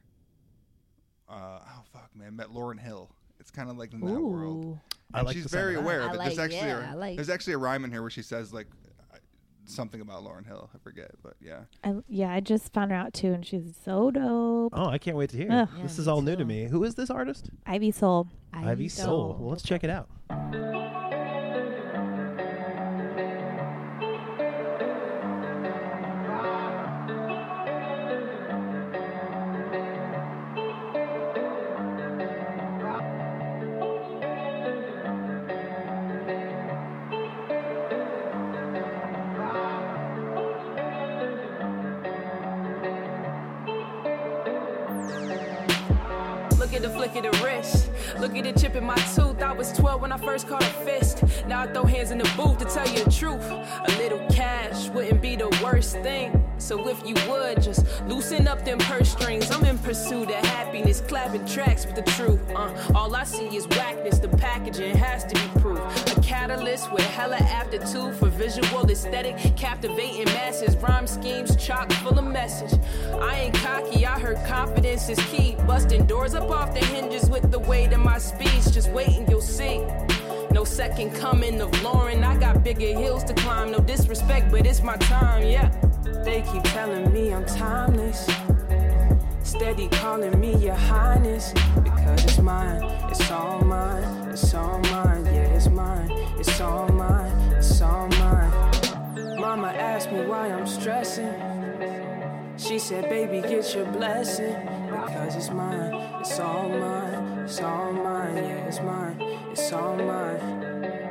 met Lauryn Hill. It's kind of like in that world. I And like she's the sound very of that. aware I of it. like- There's actually yeah, I like- there's actually a rhyme in here where she says like something about Lauryn Hill. I forget, but yeah. I just found her out too, and she's so dope. Oh, I can't wait to hear. Ugh. This Yeah, is me all new to too. me. Who is this artist? Ivy Soul. Ivy Soul. Well, let's check it out. Look at the flick of the wrist. Look at the chip in my tooth. I was 12 when I first caught a fist. Now I throw hands in the booth to tell you the truth. A little cash wouldn't be the worst thing. So if you would, just loosen up them purse strings. I'm in pursuit of happiness, clapping tracks with the truth. All I see is whackness. The packaging has to be proof. A catalyst with hella aptitude for visual aesthetic, captivating masses. Rhyme schemes chock full of message. I ain't cocky, I heard confidence is key. Busting doors up off the hinges with the weight of my speech. Just wait and you'll see. No second coming of Lauren. I got bigger hills to climb. No disrespect, but it's my time, yeah. They keep telling me I'm timeless. Steady calling me your highness. Because it's mine, it's all mine. It's all mine, yeah, it's mine. It's all mine, it's all mine. Mama asked me why I'm stressing. She said, baby, get your blessing. Because it's mine, it's all mine. It's all mine, yeah, it's mine. It's all mine.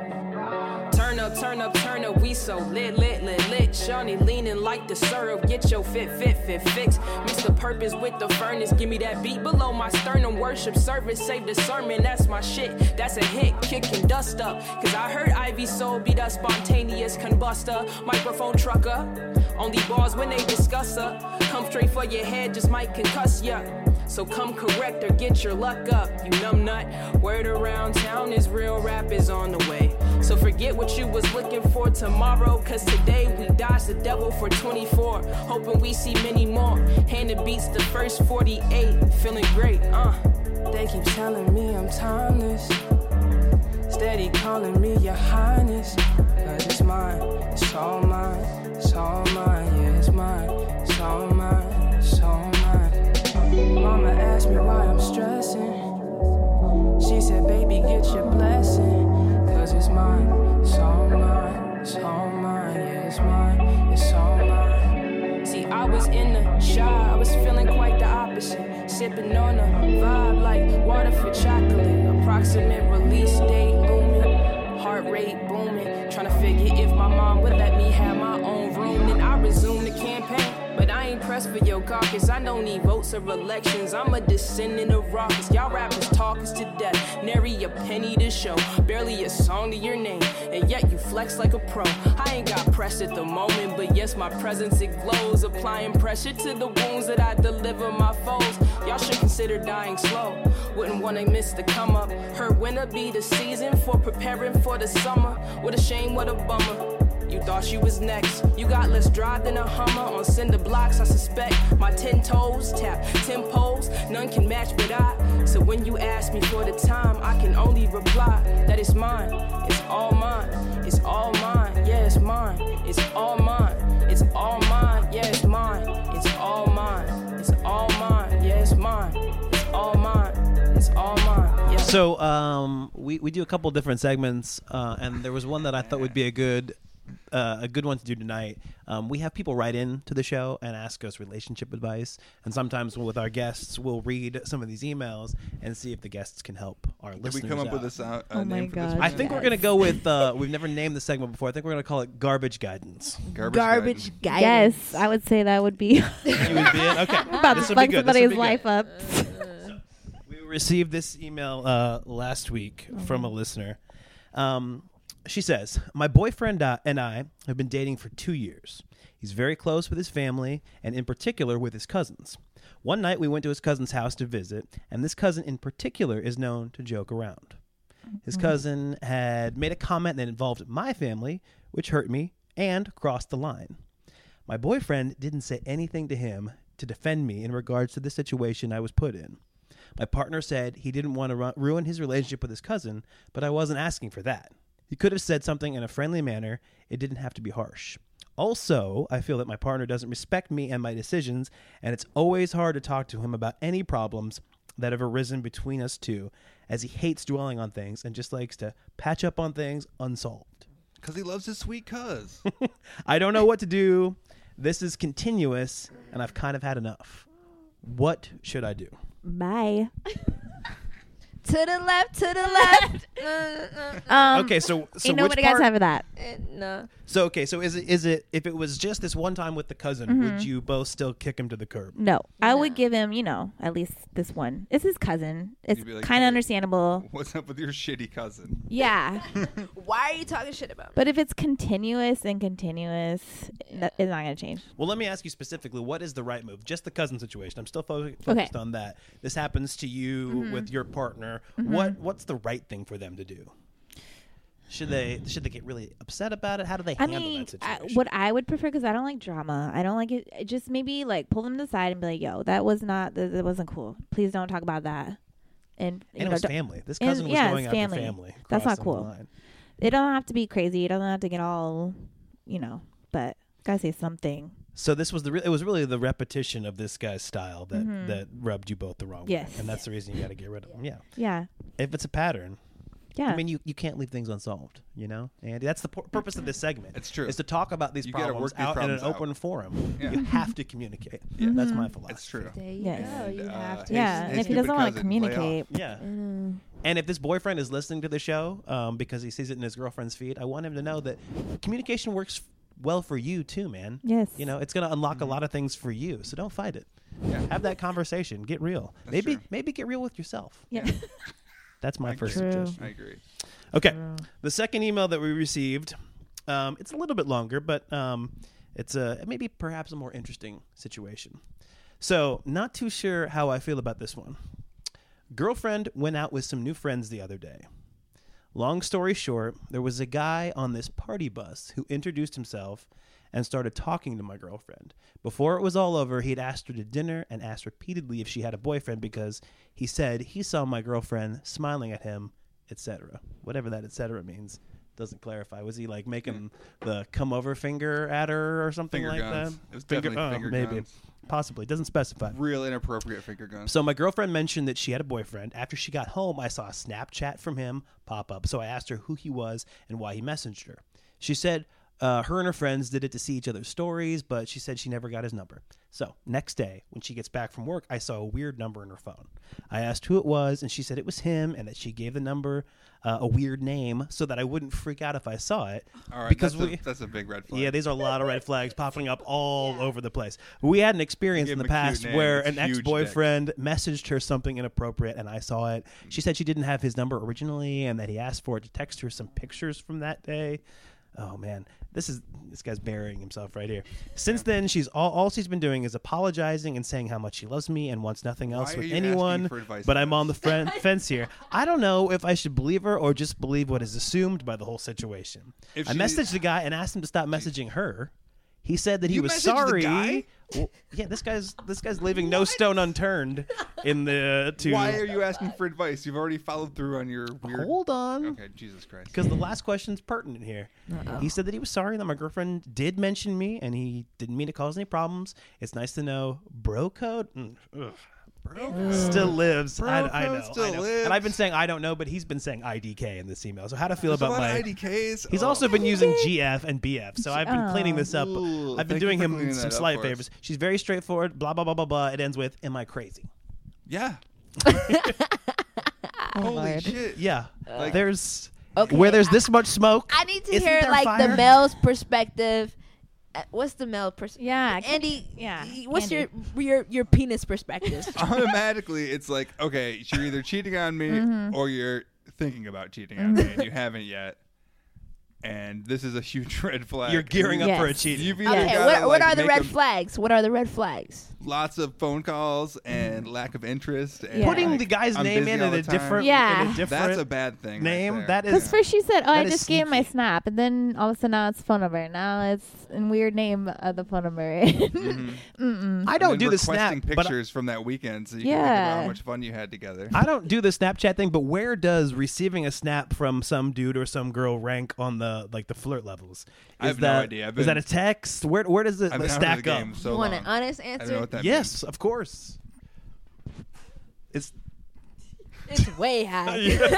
Turn up, turn up, turn up, we so lit, lit, lit, lit. Shawnee leaning like the syrup, get your fit fix. Mix the purpose with the furnace, give me that beat below my sternum. Worship service, save the sermon, that's my shit. That's a hit, kicking dust up. Cause I heard Ivy Soul be the spontaneous combuster. Microphone trucker, only bars when they discuss her. Come straight for your head, just might concuss ya. So come correct or get your luck up, you numb nut. Word around town is real rap is on the way. So forget what you was looking for tomorrow, cause today we dodged the devil for 24. Hoping we see many more. Handed beats the first 48, feeling great, They keep telling me I'm timeless. Steady calling me your highness. Cause it's mine, it's all mine. It's all mine, yeah, it's mine. It's all mine, it's all mine. Mama asked me why I'm stressing. She said, baby, get your blessing. Cause it's mine, it's all mine. It's all mine, yeah, it's mine. It's all mine. See, I was in the shy, I was feeling quite the opposite. Sipping on a vibe like water for chocolate. Approximate release date looming. Heart rate booming. Trying to figure if my mom would let me have my own room. Then I resumed the campaign. But I ain't pressed for your caucus. I don't need votes or elections. I'm a descendant of rockets. Y'all rappers talk us to death. Nary a penny to show. Barely a song to your name. And yet you flex like a pro. I ain't got press at the moment. But yes, my presence, it glows. Applying pressure to the wounds that I deliver my foes. Y'all should consider dying slow. Wouldn't want to miss the come up. Heard winter be the season for preparing for the summer. What a shame, what a bummer. You thought you was next. You got less drive than a Hummer on cinder blocks. I suspect my 10 toes tap tempos. None can match but I. So when you ask me for the time, I can only reply that it's mine. It's all mine. It's all mine. Yeah, it's mine. It's all mine. It's all mine. Yeah, it's mine. It's all mine. It's all mine. Yeah, it's mine. It's all mine. It's all mine. Yeah. So we do a couple different segments, and there was one that I thought would be a good a good one to do tonight. We have people write in to the show and ask us relationship advice, and sometimes with our guests, we'll read some of these emails and see if the guests can help our listeners. Did we come up out. with a Oh my name for this? God. I think we're gonna go with. We've never named the segment before. I think we're gonna call it garbage guidance. Garbage guy. Yes, I would say that would be You would be in? Okay, about to this will fuck be good. This will somebody's be good. life up. We received this email last week from a listener. She says, my boyfriend and I have been dating for 2 years. He's very close with his family, and in particular with his cousins. One night we went to his cousin's house to visit, and this cousin in particular is known to joke around. His cousin had made a comment that involved my family, which hurt me and crossed the line. My boyfriend didn't say anything to him to defend me in regards to the situation I was put in. My partner said he didn't want to ruin his relationship with his cousin, but I wasn't asking for that. He could have said something in a friendly manner. It didn't have to be harsh. Also, I feel that my partner doesn't respect me and my decisions, and it's always hard to talk to him about any problems that have arisen between us two, as he hates dwelling on things and just likes to patch up on things unsolved. Because he loves his sweet cuz. I don't know what to do. This is continuous, and I've kind of had enough. What should I do? Bye. To the left, to the left. Okay, so Ain't which nobody got part? time for that. No. So is it if it was just this one time with the cousin, would you both still kick him to the curb? No, I would give him, at least this one. It's his cousin. It's You'd be like, kind of "Hey, understandable. What's up with your shitty cousin? Yeah. Why are you talking shit about me? But if it's continuous, it's not going to change. Well, let me ask you specifically, what is the right move? Just the cousin situation. I'm still focused on that. This happens to you with your partner. What's the right thing for them to do? Should they get really upset about it? How do they handle that situation? What I would prefer, because I don't like drama. I don't like it. Just maybe pull them to the side and be like, "Yo, that wasn't cool. Please don't talk about that." And it was family. This cousin was going after family. That's not crossing the cool. line. It don't have to be crazy. It doesn't have to get all, but gotta say something. So this was it was really the repetition of this guy's style that rubbed you both the wrong way. Yes. And that's the reason you got to get rid of him. Yeah. Yeah. If it's a pattern. Yeah. I mean, you can't leave things unsolved, And that's the purpose of this segment. It's true. Is to talk about these You gotta problems work these out in an problems out. open forum. Yeah. You have to communicate. Yeah. That's my philosophy. It's true. There you Yes. go. You have to. Yeah. And if he doesn't want to communicate, Yeah. And if this boyfriend is listening to the show because he sees it in his girlfriend's feed, I want him to know that communication works well for you too, man. Yes. It's going to unlock a lot of things for you. So don't fight it. Yeah. Have that conversation. Get real. That's true. Maybe get real with yourself. yeah. That's my first True. suggestion. I agree. Okay. The second email that we received, it's a little bit longer, but it's maybe perhaps a more interesting situation. So, not too sure how I feel about this one. Girlfriend went out with some new friends the other day. Long story short, there was a guy on this party bus who introduced himself and started talking to my girlfriend. Before it was all over, he'd asked her to dinner and asked repeatedly if she had a boyfriend because he said he saw my girlfriend smiling at him, etc. Whatever that etc. means doesn't clarify. Was he making the come over finger at her or something Finger like guns. that? It was definitely finger maybe. guns. Possibly. Doesn't specify. Real inappropriate finger guns. So my girlfriend mentioned that she had a boyfriend. After she got home, I saw a Snapchat from him pop up. So I asked her who he was and why he messaged her. She said her and her friends did it to see each other's stories, but she said she never got his number. So next day, when she gets back from work, I saw a weird number in her phone. I asked who it was, and she said it was him, and that she gave the number a weird name so that I wouldn't freak out if I saw it. All right, because that's a big red flag. Yeah, these are a lot of red flags popping up all over the place. We had an experience Give in the him a cute past name. where It's an huge ex-boyfriend messaged her something inappropriate, and I saw it. She said she didn't have his number originally, and that he asked for it to text her some pictures from that day. Oh man, this guy's burying himself right here. Since then, she's all she's been doing is apologizing and saying how much she loves me and wants nothing else Why are with you asking anyone. for advice But on I'm on the fence here. I don't know if I should believe her or just believe what is assumed by the whole situation. If I she- messaged the guy and asked him to stop messaging her. He said that he You was messaged the sorry. guy? Well, yeah, this guy's leaving no stone unturned in the to. Why are you asking for advice? You've already followed through on your weird. Hold on. Okay, Jesus Christ. Because the last question's pertinent here. He said that he was sorry that my girlfriend did mention me and he didn't mean to cause any problems. It's nice to know. Bro code? Ugh. Still lives. I Bro know. still I know. lives. And I've been saying I don't know, but he's been saying IDK in this email. So how to feel There's a about lot my of IDKs. He's also been using GF and BF, so I've been cleaning this up. Ooh, I've been thank you doing for him cleaning some that up slight for us. favors. She's very straightforward. Blah blah blah blah blah. It ends with, "Am I crazy?" Yeah. Oh, Holy Lord. shit. Yeah. Like- There's Okay. where there's this much smoke. I need to Isn't hear there like fire? the male's perspective. What's the male perspective? Yeah, Andy. yeah, What's Andy. your penis perspective? Automatically, it's like, okay, you're either cheating on me or you're thinking about cheating on me, and you haven't yet. And this is a huge red flag. You're gearing up for a Yes. cheating. You've either Okay, gotta, what like, are the make red them flags? What are the red flags? Lots of phone calls and lack of interest. And Yeah. Putting like, the guy's I'm name busy in all a the time. different, Yeah. in a different That's a bad thing. name. Right That there. Because is first she said, "Oh, That I is just gave my sneaky. snap," and then all of a sudden now it's phone number. Now it's a weird name of the phone number. Mm-mm. I don't And do then the snap, requesting but pictures from that weekend so you can think about Yeah. how much fun you had together. I don't do the Snapchat thing. But where does receiving a snap from some dude or some girl rank on the flirt levels? I have Is no that, idea. I've is that been- a text? Where does it I've been out of stack the up? game so You want long. an honest I don't know answer? what that Yes, of course. It's It's way high.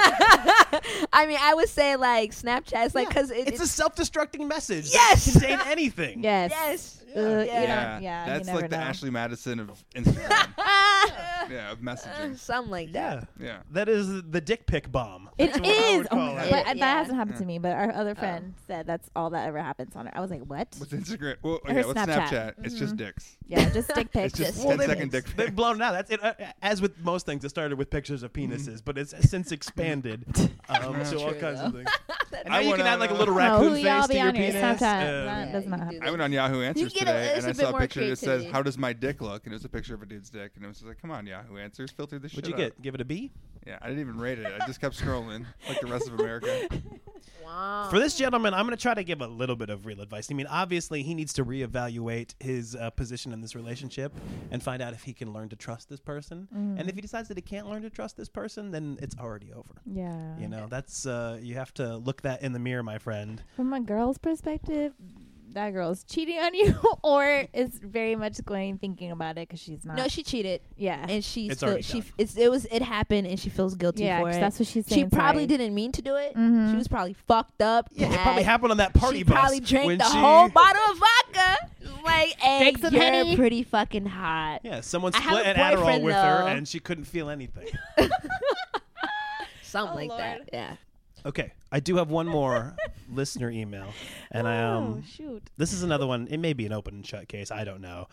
I mean, I would say like Snapchat. It's like because it's a self-destructing message. Yes! That can contain anything. Yes. yes. You Yeah, don't- yeah, that's you like never the know. Ashley Madison of Instagram. Yeah, of messaging. Something like that. Yeah. Yeah. That is the dick pic bomb. It That's what I is. would Oh call my it. God. But Yeah. that hasn't happened to me. But our other friend said that's all that ever happens on it. I was like, what? What's Instagram? Well, Or yeah, what's Snapchat. Snapchat? It's just dicks. Yeah, just dick It's pics. just Well, 10-second dick They've pics. blown it out. That's it. As with most things, it started with pictures of penises, but it's since expanded to all kinds of things. And now I you went can add on, like a uh, little No, raccoon who y'all face to be your on your penis. Snapchat? Uh, That does not happen. I went on Yahoo Answers get today, it's and a I bit saw a more picture that says, creativity. "How does my dick look?" And it was a picture of a dude's dick, and it was just like, "Come on, Yahoo Answers, filter this What'd shit you out." get? Give it a B? Yeah, I didn't even rate it. I just kept scrolling like the rest of America. Wow. For this gentleman, I'm going to try to give a little bit of real advice. I mean, obviously, he needs to reevaluate his position in this relationship and find out if he can learn to trust this person. And if he decides that he can't learn to trust this person, then it's already over. Yeah. You know, that's you have to look that in the mirror, my friend. From a girl's perspective, that girl's cheating on you, or is very much thinking about it because she's not. No, she cheated, yeah. and she It's still already she done. it happened, and she feels guilty Yeah, for 'cause it. that's what she's She saying. probably sorry. didn't mean to do it. Mhm. She was probably fucked up. Yeah, it probably had- happened on that party she bus. probably drank when the she- whole bottle of vodka. Like, hey, Drink some you're Henny. pretty fucking hot. Yeah, someone I have split a an Adderall boyfriend, with her, though. and she couldn't feel anything. Something Oh, like Lord. that. Yeah. Okay, I do have one more listener email, and Oh, shoot. this is another one. It may be an open and shut case. I don't know.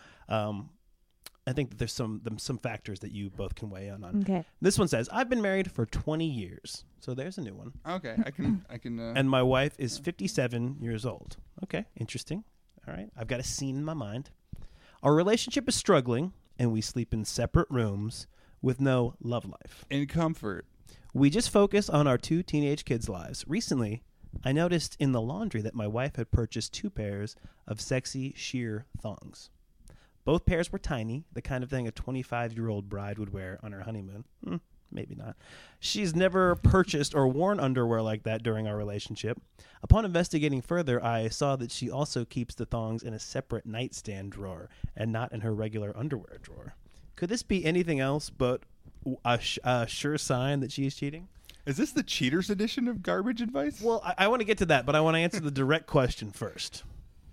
I think that there's some factors that you both can weigh in on. Okay. This one says, "I've been married for 20 years." So there's a new one. Okay, I can. And my wife is 57 years old. Okay, interesting. All right, I've got a scene in my mind. Our relationship is struggling, and we sleep in separate rooms with no love life. in comfort. We just focus on our two teenage kids' lives. Recently, I noticed in the laundry that my wife had purchased 2 pairs of sexy sheer thongs. Both pairs were tiny, the kind of thing a 25-year-old bride would wear on her honeymoon. Maybe not. She's never purchased or worn underwear like that during our relationship. Upon investigating further, I saw that she also keeps the thongs in a separate nightstand drawer and not in her regular underwear drawer. Could this be anything else but a sure sign that she is cheating? Is this the cheaters edition of garbage advice? Well, I want to get to that, but I want to answer the direct question first.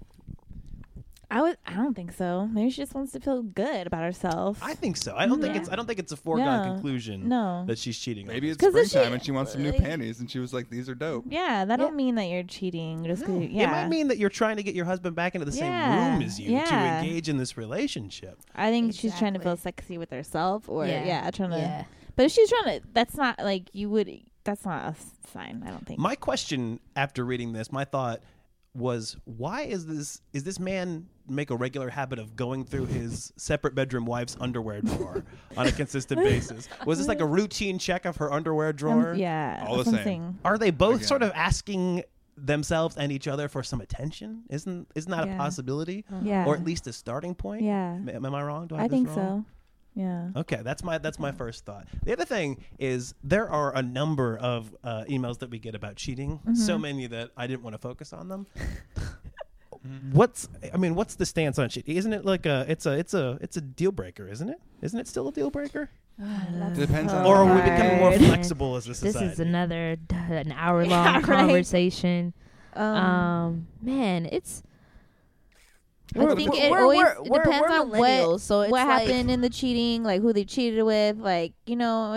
I don't think so. Maybe she just wants to feel good about herself. I think so. I don't think it's a foregone No. conclusion No. that she's cheating. Maybe on it's 'Cause if springtime she- and she wants some new panties, and she was like, "These are dope." Yeah, that don't mean that you're cheating. Just 'cause It yeah. might mean that you're trying to get your husband back into the same Yeah. room as you to Yeah. engage in this relationship. I think she's trying to Exactly. feel sexy with herself, or Yeah. trying to. Yeah. But if she's trying to, that's not like you would. That's not a sign. I don't think. My question after reading this, my thought was, why is this man make a regular habit of going through his separate bedroom wife's underwear drawer on a consistent basis? Was this like a routine check of her underwear drawer? Yeah, All the that's what I'm same. saying. Are they both Again. sort of asking themselves and each other for some attention? Isn't that a Yeah. possibility? Yeah. Or at least a starting point? Yeah. Am I wrong? Do I I have this think wrong? so. Yeah. Okay, that's my first thought. The other thing is there are a number of emails that we get about cheating. Mm-hmm. So many that I didn't want to focus on them. what's the stance on cheating? Isn't it like it's a deal breaker, isn't it? Isn't it still a deal breaker? Depends on. Or are we becoming more flexible as a This society? is an hour long right. conversation. Man, it's. I think it depends on millennials, so it's what like- happened in the cheating, like who they cheated with, like, you know,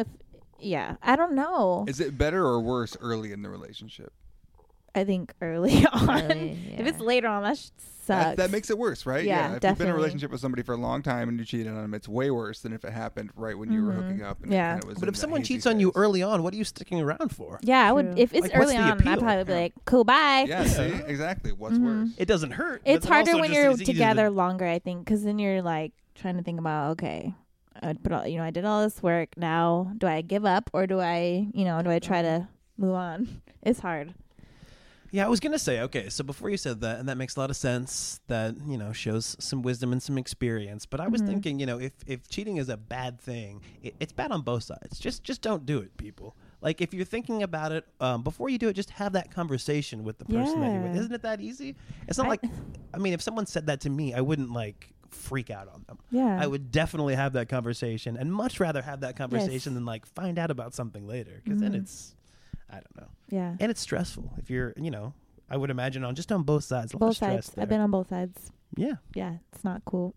I don't know. Is it better or worse early in the relationship? I think early on. Early, If it's later on, that sucks. That makes it worse, right? Yeah, If you've been in definitely. a relationship with somebody for a long time and you cheated on them, it's way worse than if it happened right when you were hooking up. And Yeah. it was But in if that someone hazy cheats on you phase. early on, what are you sticking around for? Yeah, I would. True. If it's Like, what's early the on, I'd appeal? probably be like, cool, bye. Yeah, see, exactly. What's worse? It doesn't hurt. but It's then harder also when just you're it's easy to- together longer, I think, because then you're like trying to think about, okay, I did all this work. Now, do I give up or do I try to move on? It's hard. Yeah, I was gonna say, okay, so before you said that, and that makes a lot of sense, that shows some wisdom and some experience. But I was thinking, if cheating is a bad thing, it's bad on both sides. Just don't do it, people. Like, if you're thinking about it, before you do it, just have that conversation with the person that you're with. Yeah. Isn't it that easy? It's not if someone said that to me, I wouldn't like freak out on them. Yeah. I would definitely have that conversation, and much rather have that conversation than like find out about something later, because then it's, I don't know. Yeah. And it's stressful if you're, I would imagine on both sides. A lot of Both stress sides. there. I've been on both sides. Yeah, Yeah, it's not cool.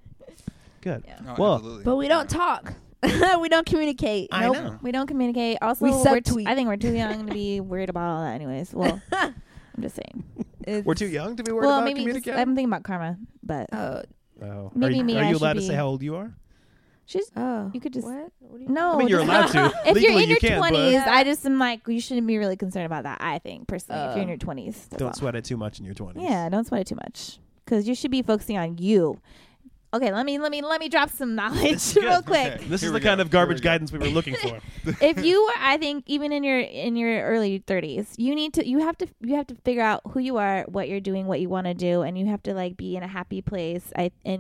good. No, Well, absolutely. But we don't talk. We don't communicate. I know. We don't communicate. Also, We we're subtweet. I think we're too young to be worried about all that anyways. Well, I'm just saying. We're too young to be worried Well, about maybe just, communicating. I'm thinking about karma, but Oh. maybe me, Are I you should allowed to be- say how old you are? she's, Oh, you could just, what? no. I mean, you're allowed to. If Legally, you're in you your can't, but 20s, I just am like, you shouldn't be really concerned about that, I think, personally. If you're in Oh. your 20s. That's Don't all. sweat it too much in your 20s. Yeah, don't sweat it too much. Because you should be focusing on you. Okay, let me drop some knowledge real quick. Okay. This Here is we the kind go. of garbage Here we go. guidance we were looking for. If you, I think, even in your early 30s, you have to figure out who you are, what you're doing, what you want to do, and you have to like be in a happy place.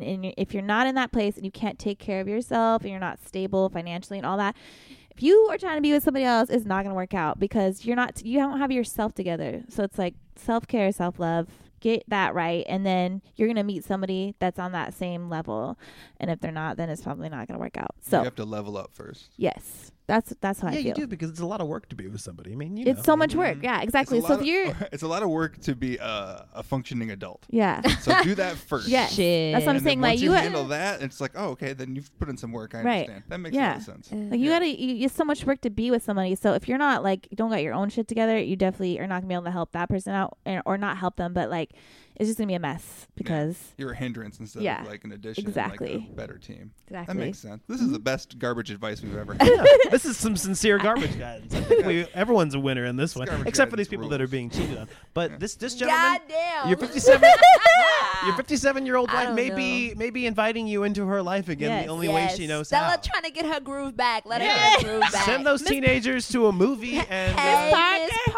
If you're not in that place and you can't take care of yourself and you're not stable financially and all that, if you are trying to be with somebody else, it's not going to work out because you don't have yourself together. So it's like self-care, self-love. Get that right, and then you're gonna meet somebody that's on that same level. And if they're not, then it's probably not gonna work out. So you have to level up first. yes, that's how I Yeah, feel. you do, because it's a lot of work to be with somebody. I mean, It's so much work. Yeah, exactly. It's a So lot if you're, it's a lot of work to be a functioning adult. yeah, So do that first. yes, Shit. that's what I'm And then saying. once Like you you, handle that, it's like, oh, okay, then you've put in some work. I Right. understand. That makes Yeah. a lot of sense. like you gotta, it's so much work to be with somebody. So if you're not like, you don't got your own shit together, you definitely are not gonna be able to help that person out, or not help them. But like, it's just gonna be a mess because You're a hindrance instead Yeah, of like an addition. exactly. Like a better team. exactly. That makes sense. This is the best garbage advice we've ever had. Yeah, this is some sincere garbage guidance. I think everyone's a winner in this one, garbage except for guidance these people that are rules. being cheated on. But this gentleman, Goddamn. your 57, your 57-year-old I wife don't may be inviting you into her life again. Yes. The only way she knows Stella how. trying to get her groove back. Let her get her groove back. Send those teenagers to a movie and Hey, Miss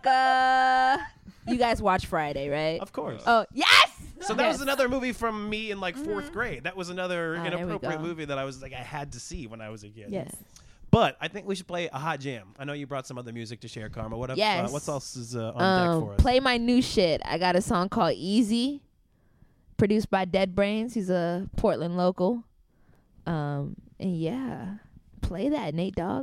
Parker. You guys watch Friday, right? of course. Oh, yes! So that was another movie from me in like 4th grade. That was another Ah, there we inappropriate go. movie that I was like I had to see when I was a kid. Yes. But I think we should play a hot jam. I know you brought some other music to share, Karma. What Yes. what else is on deck for us? Play my new shit. I got a song called Easy, produced by Dead Brains. He's a Portland local. And yeah, play that, Nate Dogg.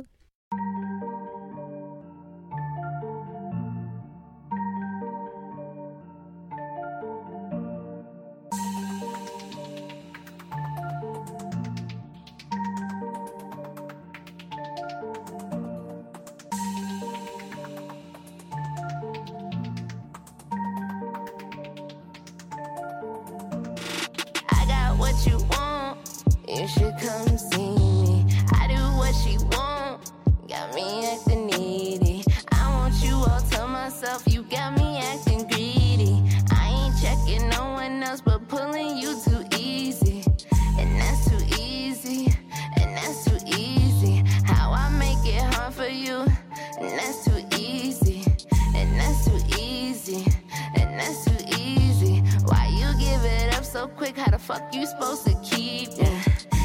I got what you want, you should come see me. I do what she want, got me acting needy. I want you all to myself, you got me acting greedy. I ain't checking no one else but pulling you too easy. And that's too easy, and that's too easy. How I make it hard for you, and that's too easy, and that's too easy, and that's too easy. Why you give it up so quick? How the fuck you supposed to keep it? And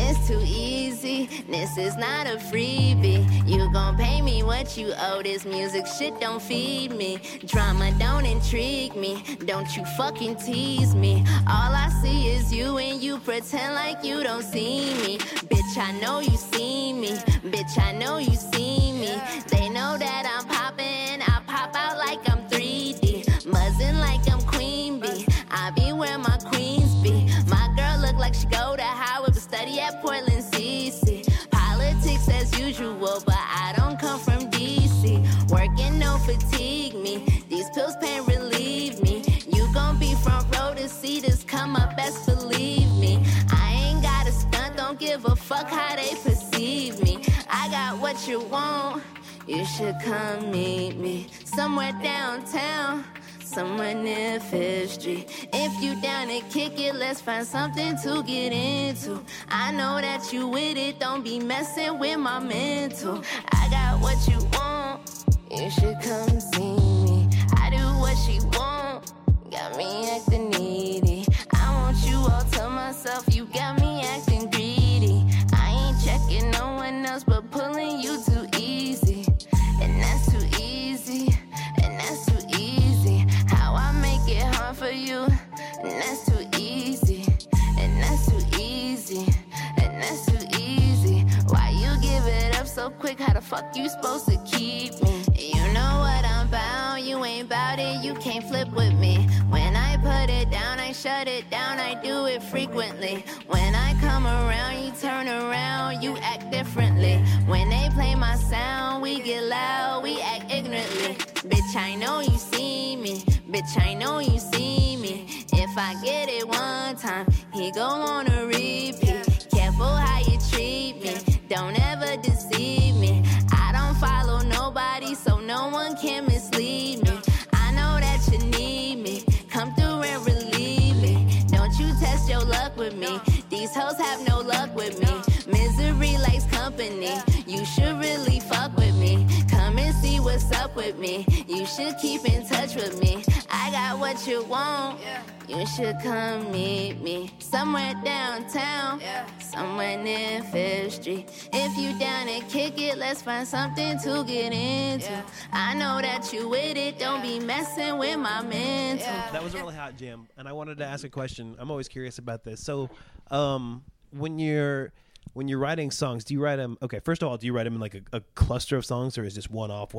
it's too easy. This is not a freebie. You gon' pay me what you owe. This music shit don't feed me. Drama don't intrigue me. Don't you fucking tease me. All I see is you and you pretend like you don't see me. Bitch, I know you see me. Bitch, I know you see me. They know that I'm poppin'. I pop out like I'm 3D. Buzzing like I'm Queen Bee. I be where my queens be. My girl look like she go to Howard but study at Portland CC. Politics as usual, but I don't come from DC. Working no fatigue me. These pills pain relieve me. You gon' be front row to see this come up, best believe me. I ain't got a stunt, don't give a fuck how they perceive me. I got what you want, you should come meet me. Somewhere downtown, somewhere near Fifth Street. If you down to kick it, let's find something to get into. I know that you with it, don't be messing with my mental. I got what you want, you should come see me. I do what she want, got me acting needy. I want you all to myself, you got me acting greedy. I ain't checking no one else but pulling you too easy. And that's too easy, and that's too easy. How I make it hard for you, and that's too easy, and that's too easy, and that's too easy. Why you give it up so quick? How the fuck you supposed to keep me? You know what I'm bout, you ain't bout it, you can't flip with me. When I put it down, I shut it down, I do it frequently. When I come around, you turn around, you act differently. When they play my sound, we get loud, we act ignorantly. Bitch, I know you see me, bitch, I know you see me. If I get it one time, he go on a repeat. Careful how you treat me, don't ever deceive me. I don't follow nobody, so no one can mislead me. I know that you need me, come through and relieve me. Don't you test your luck with me, these hoes have no luck with me. Misery likes company, you should really fuck with me. Come and see what's up with me, you should keep in touch with me. I got what you want, you should come meet me. Somewhere downtown, somewhere near Fifth Street. If you down to kick it, let's find something to get into. I know that you with it, don't be messing with my mental. That was a really hot jam, and I wanted to ask a question. I'm always curious about this. So, when you're writing songs, do you write them? Okay, first of all, do you write them in like a cluster of songs, or is this one off?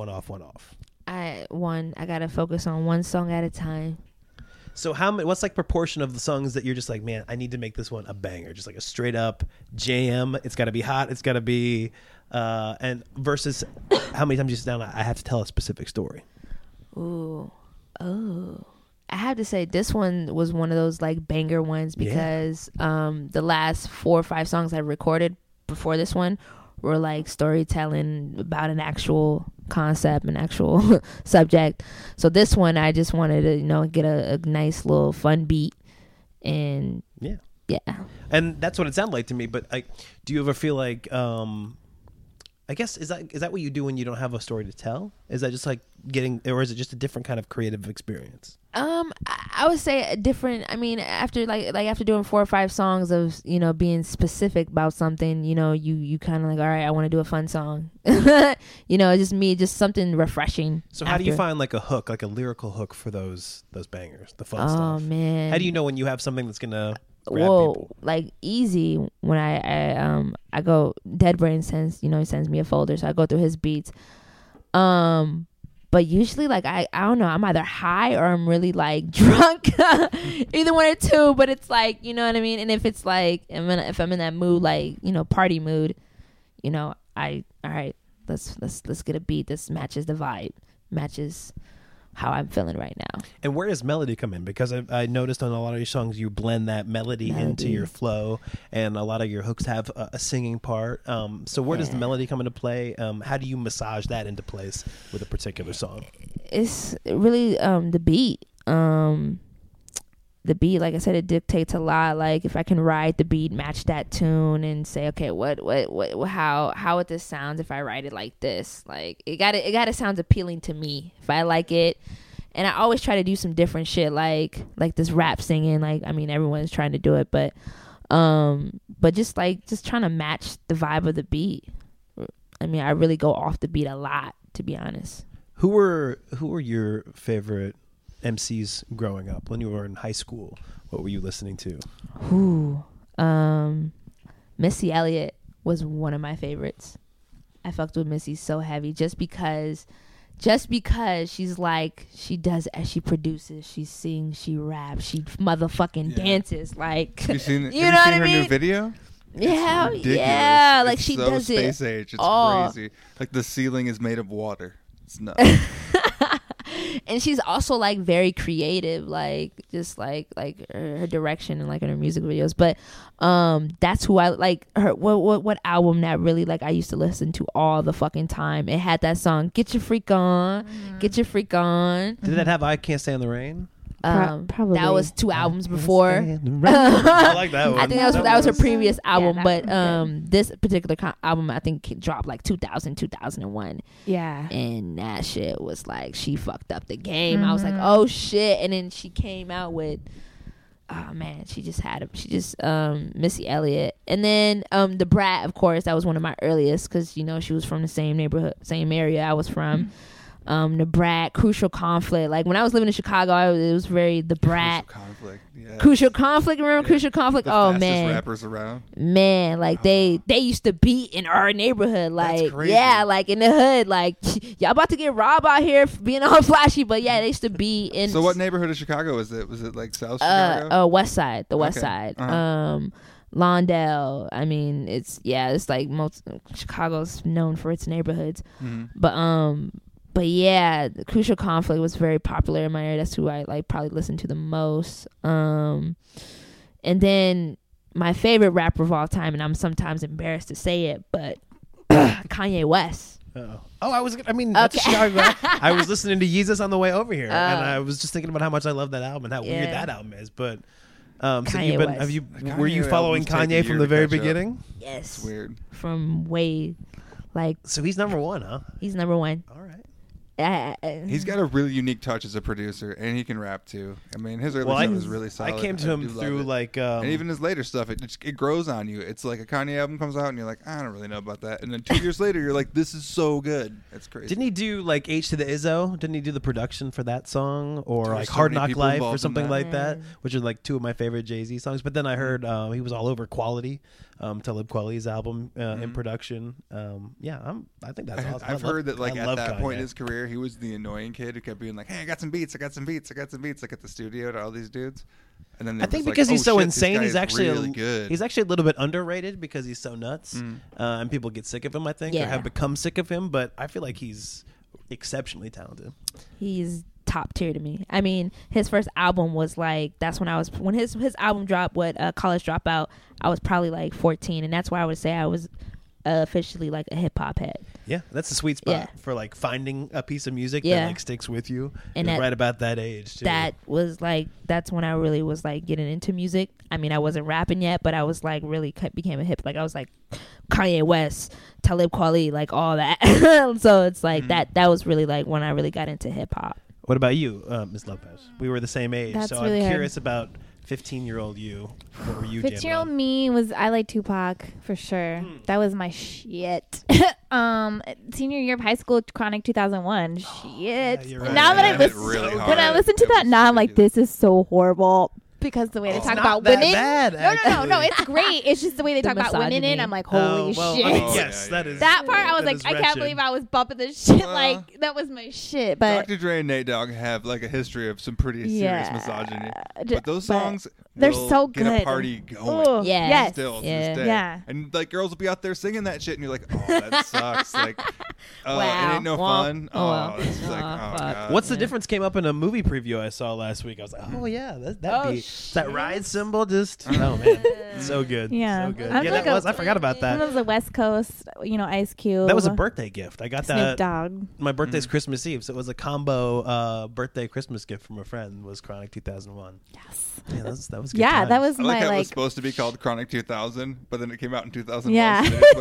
I gotta focus on one song at a time. So what's like proportion of the songs that you're just like, man, I need to make this one a banger, just like a straight up jam? It's got to be hot. It's got to be, and versus how many times you sit down, I have to tell a specific story. Ooh, oh, I have to say this one was one of those like banger ones because the last 4 or 5 songs I recorded before this one were like storytelling about an actual concept, an actual subject. So this one, I just wanted to, get a nice little fun beat, and yeah. And that's what it sounded like to me. But do you ever feel like, I guess, is that what you do when you don't have a story to tell? Is that just like or is it just a different kind of creative experience? I would say a different. I mean, after after doing 4 or 5 songs of being specific about something, you kind of like, all right, I want to do a fun song. Just something refreshing. So how do you find like a hook, like a lyrical hook for those bangers, the fun stuff? Oh man, how do you know when you have something that's gonna grab people? Like easy when I go, Deadbrain sends me a folder, so I go through his beats. But usually, like, I don't know, I'm either high or I'm really, like, drunk. Either one or two, but it's like, you know what I mean? And if it's like, if I'm in that mood, like, party mood, all right, let's get a beat that matches the vibe, matches how I'm feeling right now. And where does melody come in? Because I noticed on a lot of your songs you blend that melody into your flow, and a lot of your hooks have a singing part. So where does the melody come into play? How do you massage that into place with a particular song? It's really the beat. The beat, like I said, it dictates a lot. Like if I can write the beat, match that tune, and say, okay, what how would this sound if I write it like this? Like it gotta sound appealing to me if I like it. And I always try to do some different shit, like this rap singing. Like, I mean, everyone's trying to do it, but But just trying to match the vibe of the beat. I mean, I really go off the beat a lot, to be honest. Who were your favorite MCs growing up when you were in high school? What were you listening to? Missy Elliott was one of my favorites. I fucked with Missy so heavy just because she's like, she does, she produces, she sings, she raps, she motherfucking dances. Like, have you seen know what I her mean? new video? Yeah, It's ridiculous. yeah, like It's she so does space it. age. It's Oh. crazy. Like the ceiling is made of water. It's nuts. And she's also like very creative, like just like her direction and like in her music videos. But that's who I like. Her what album that really like I used to listen to all the fucking time. It had that song "Get Your Freak On," "Get Your Freak On." Did that have "I Can't Stand the Rain"? Probably. That was 2 albums before. I like that one. I think that was her previous album, that but one's good. this particular album I think dropped like 2001. Yeah. And that shit was like, she fucked up the game. I was like, oh shit. And then she came out with, oh man, Missy Elliott. And then the Brat, of course, that was one of my earliest, because you know she was from the same neighborhood, same area I was from. The Brat, Crucial Conflict. Like when I was living in Chicago, it was very the Brat. Crucial Conflict. Yeah. Crucial Conflict. Remember Crucial Conflict? The Oh fastest man, rappers around. man, like they used to be in our neighborhood. Like crazy. yeah, like in the hood. Like y'all about to get robbed out here for being all flashy, but yeah, they used to be in. So what neighborhood of Chicago was it? Was it like South Chicago? West Side, the West Okay. Side. Uh-huh. Lawndale. I mean, it's like most Chicago's known for its neighborhoods, but yeah, the Crucial Conflict was very popular in my area. That's who I like probably listened to the most. And then my favorite rapper of all time, and I'm sometimes embarrassed to say it, but Kanye West. Oh, that's Okay. Chicago. I was listening to Yeezus on the way over here, and I was just thinking about how much I love that album and how weird Yeah. that album is. But so Kanye West. were you Kanye following albums take a Kanye from year the to very catch up. beginning? Yes. It's weird. From way, like, So he's number one, huh? he's number one. All right. He's got a really unique touch as a producer, and he can rap too. I mean, his early Well, stuff is really solid. I came to him do love through it. like, and even his later stuff, it grows on you. It's like a Kanye album comes out, and you're like, I don't really know about that. And then 2 years later, you're like, this is so good. It's crazy. didn't he do like H to the Izzo? Didn't he do the production for that song or There's like so Hard many Knock people Life or involved in something that. like that, which are like 2 of my favorite Jay-Z songs. But then I heard he was all over Quality, Talib Kweli's album in production. I think that's awesome. I've heard that like I at love that Kanye. point in his career, he was the annoying kid who kept being like, "Hey, I got some beats, like at the studio to all these dudes." And then I think because he's so insane, he's actually really good. he's actually a little bit underrated because he's so nuts, and people get sick of him. I think or Yeah. have become sick of him, but I feel like he's exceptionally talented. He's top tier to me. I mean, his first album was like, that's when his album dropped, College Dropout, I was probably like 14, and that's why I would say I was officially like a hip hop head. Yeah, that's the sweet spot Yeah. for like finding a piece of music Yeah. that like sticks with you. And is that- right about that age too. That was like, that's when I really was like getting into music. I mean, I wasn't rapping yet, but I was like really became a hip. Like I was like Kanye West, Talib Kweli, like all that. So it's like that was really like when I really got into hip hop. What about you, Ms. Lopez? We were the same age, That's so really I'm hard. curious about 15-year-old you. What were you? 15-year-old me I like Tupac for sure. That was my shit. Senior year of high school, Chronic 2001. Shit. you're right. Now that I They hit listen, really when I hard. listen to It that was now, I'm like, ridiculous. this is so horrible. Because the way they talk not about that women. bad, No, actually. it's great. It's just the way they The talk about women misogyny. in. I'm like, holy well, shit. I mean, Oh, yes, yeah, that yeah. is That part, I was that like, is I can't wretched. believe I was bumping this shit. Uh, Like, that was my shit. But Dr. Dre and Nate Dogg have like a history of some pretty serious Yeah. misogyny, J- but those but songs they're will so get good. a party going. Ugh, Yeah. Yes. Still to Yeah. this day. Yeah. And like girls will be out there singing that shit and you're like, oh, that sucks. Like, oh, Wow. it ain't no Well, fun. oh, well. It's just like, Oh, oh, fuck. God. What's the difference came up in a movie preview I saw last week. I was like, oh yeah, that Oh, beat, that ride symbol just oh man, so good, Yeah. so good. I'm Yeah, like that a- was. I forgot about that that. was a West Coast, Ice Cube. That was a birthday gift. I got Snoop that. Dogg. My birthday's Christmas Eve, so it was a combo birthday Christmas gift from a friend. Was Chronic 2001. Yes. Yeah, that was good Yeah, times. that was I like my how it was like. supposed to be called Chronic 2000, but then it came out in 2001. Yeah. So they just went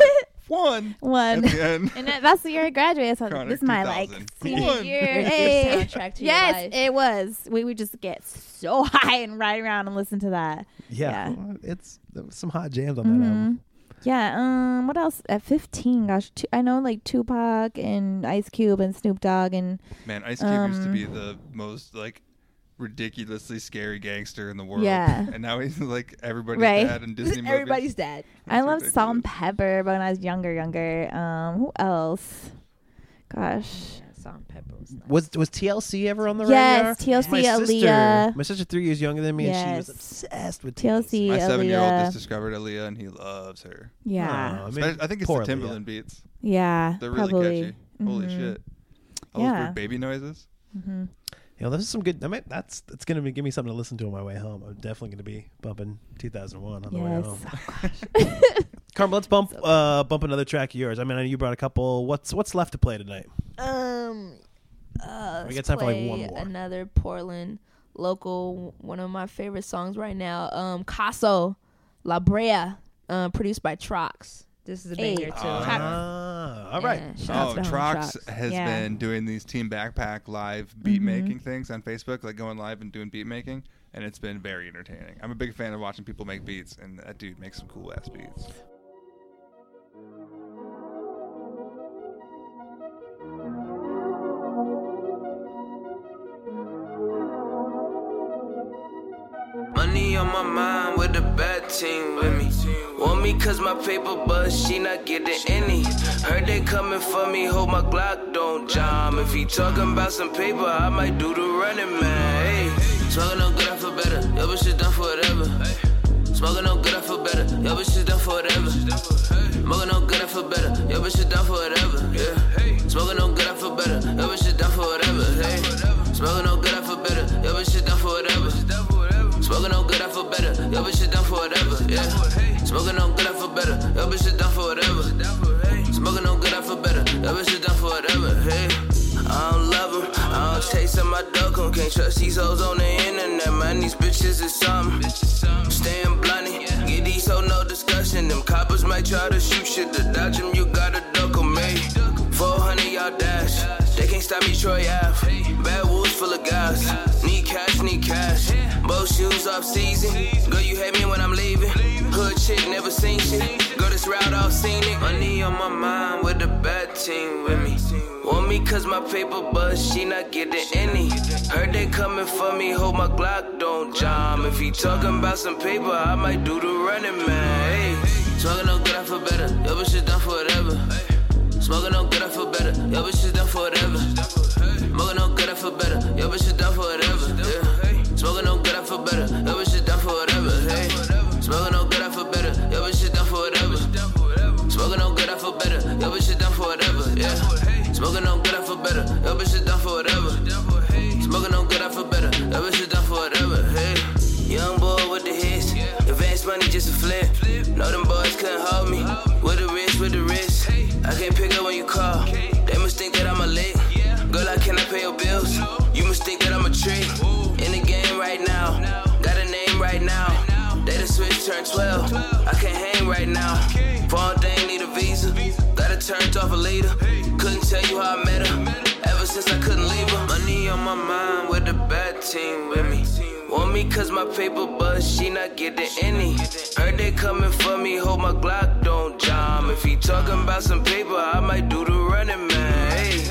One. One. At the end. And that's the year I graduated. So I was like, Connor, this is my like 2000. senior One. year. Your Hey. soundtrack to your Yes, life. it was. We would just get so high and ride around and listen to that. Yeah, there was some hot jams on that Mhm. album. Yeah. What else? At 15, gosh, I know like Tupac and Ice Cube and Snoop Dogg and Man, Ice Cube used to be the most like ridiculously scary gangster in the world. Yeah. And now he's like everybody's Right. dad in Disney movies. Everybody's dead. I That's love Salt and ridiculous. Pepper, but when I was younger. Who else? Gosh. Salt and Pepper was nice. Was TLC ever on the Yes, radar? TLC, My sister, Aaliyah. my sister 3 years younger than me, and she was Yes. obsessed with TLC, My 7-year-old Aaliyah. just discovered Aaliyah and he loves her. Yeah. Oh, I mean, I think it's poor the Aaliyah. Timbaland beats. Yeah. They're really probably. catchy. Holy Mhm. shit. All Yeah. those weird baby noises. Mm-hmm. You know, this is some good. I mean, that's gonna give me something to listen to on my way home. I'm definitely gonna be bumping 2001 on the way Yes. home. Oh, gosh. Carmen, let's bump another track of yours. I mean, I know you brought a couple. What's left to play tonight? We got time for, like, one more. Another Portland local, one of my favorite songs right now. Caso La Brea, produced by Trox. This is a banger too. All right. Yeah, shout out Oh, to him, Trox has Yeah. been doing these Team Backpack live beat making things on Facebook, like going live and doing beat making, and it's been very entertaining. I'm a big fan of watching people make beats, and that dude makes some cool ass beats. Money on my mind with a bad team with me. Want me cause my paper buzz, she not getting any. Heard they coming for me, hope my Glock don't jam. If he talking about some paper, I might do the running man. Hey, smoking no good, I feel better. Yo, bitch is done for whatever. Smoking no good, I feel better. Yo, bitch is done for whatever. Smoking no good, I feel better. Yo, bitch is done for whatever. Yeah. Smoking no good, I feel better. Yo, bitch is done for whatever. Hey. Smoking no good, I feel better. Yo, bitch is done for whatever. Smoking no good, I feel better. Yo, bitch is done for whatever. Yeah. Smoking no good, I feel better. Yo, bitch is done for whatever. Smoking no good, I feel better. Yo, bitch is done for whatever. Hey. I don't love him. I don't taste of my dog. Can't trust these hoes on the internet. Man, these bitches is something. Staying blunted. Get these hoes no discussion. Them coppers might try to shoot shit. To dodge them, you gotta duck them, mate. 400 y'all dash. They can't stop me, Troy Ave. Bad wolves full of gas. Need cash, need cash. Both shoes off season. Girl, you hate me when I'm leaving. Hood chick, never seen shit. Girl, this route all seen it. Money on my mind with a bad team with me. Want me cause my paper buzz, she not getting any. Heard they coming for me, hope my Glock don't jam. If he talking about some paper, I might do the running man. Hey, smoking no good, I feel better. Yo, bitch is done for whatever. Smoking no good, I feel better. Yo, bitch is done for whatever. Smoking no good, I feel better. Yo, bitch is done for whatever. Yeah. Smoking no good, I feel better. Yo, bitch is done for whatever. Hey. Smoking no good, I feel better. Yo, bitch is done for whatever. Smoking no good, I feel better. Yo, bitch is done for whatever. Yeah. Smoking no good, I feel better. Yo, bitch is done for whatever. Smoking no good, I feel better. Yo, bitch is done for whatever. Hey. Young boy with the hits. Advanced money just a flip. Know them boys couldn't hold me. With the wrist, with the wrist. I can't pick up when you call. They must think that I'm a lick. Girl, I cannot pay your bills. You must think that I'm a trick. In the game right now. Got a name right now. They the switch turned 12. I can't hang right now. Phone thing need a visa. Got it turned off a leader. Couldn't tell you how I met her. Ever since I couldn't leave her. Money on my mind with a bad team with me. Want me cause my paper buzz, she not getting any. Heard they coming for me, hope my Glock don't jam. If he talking about some paper, I might do the running man. Hey.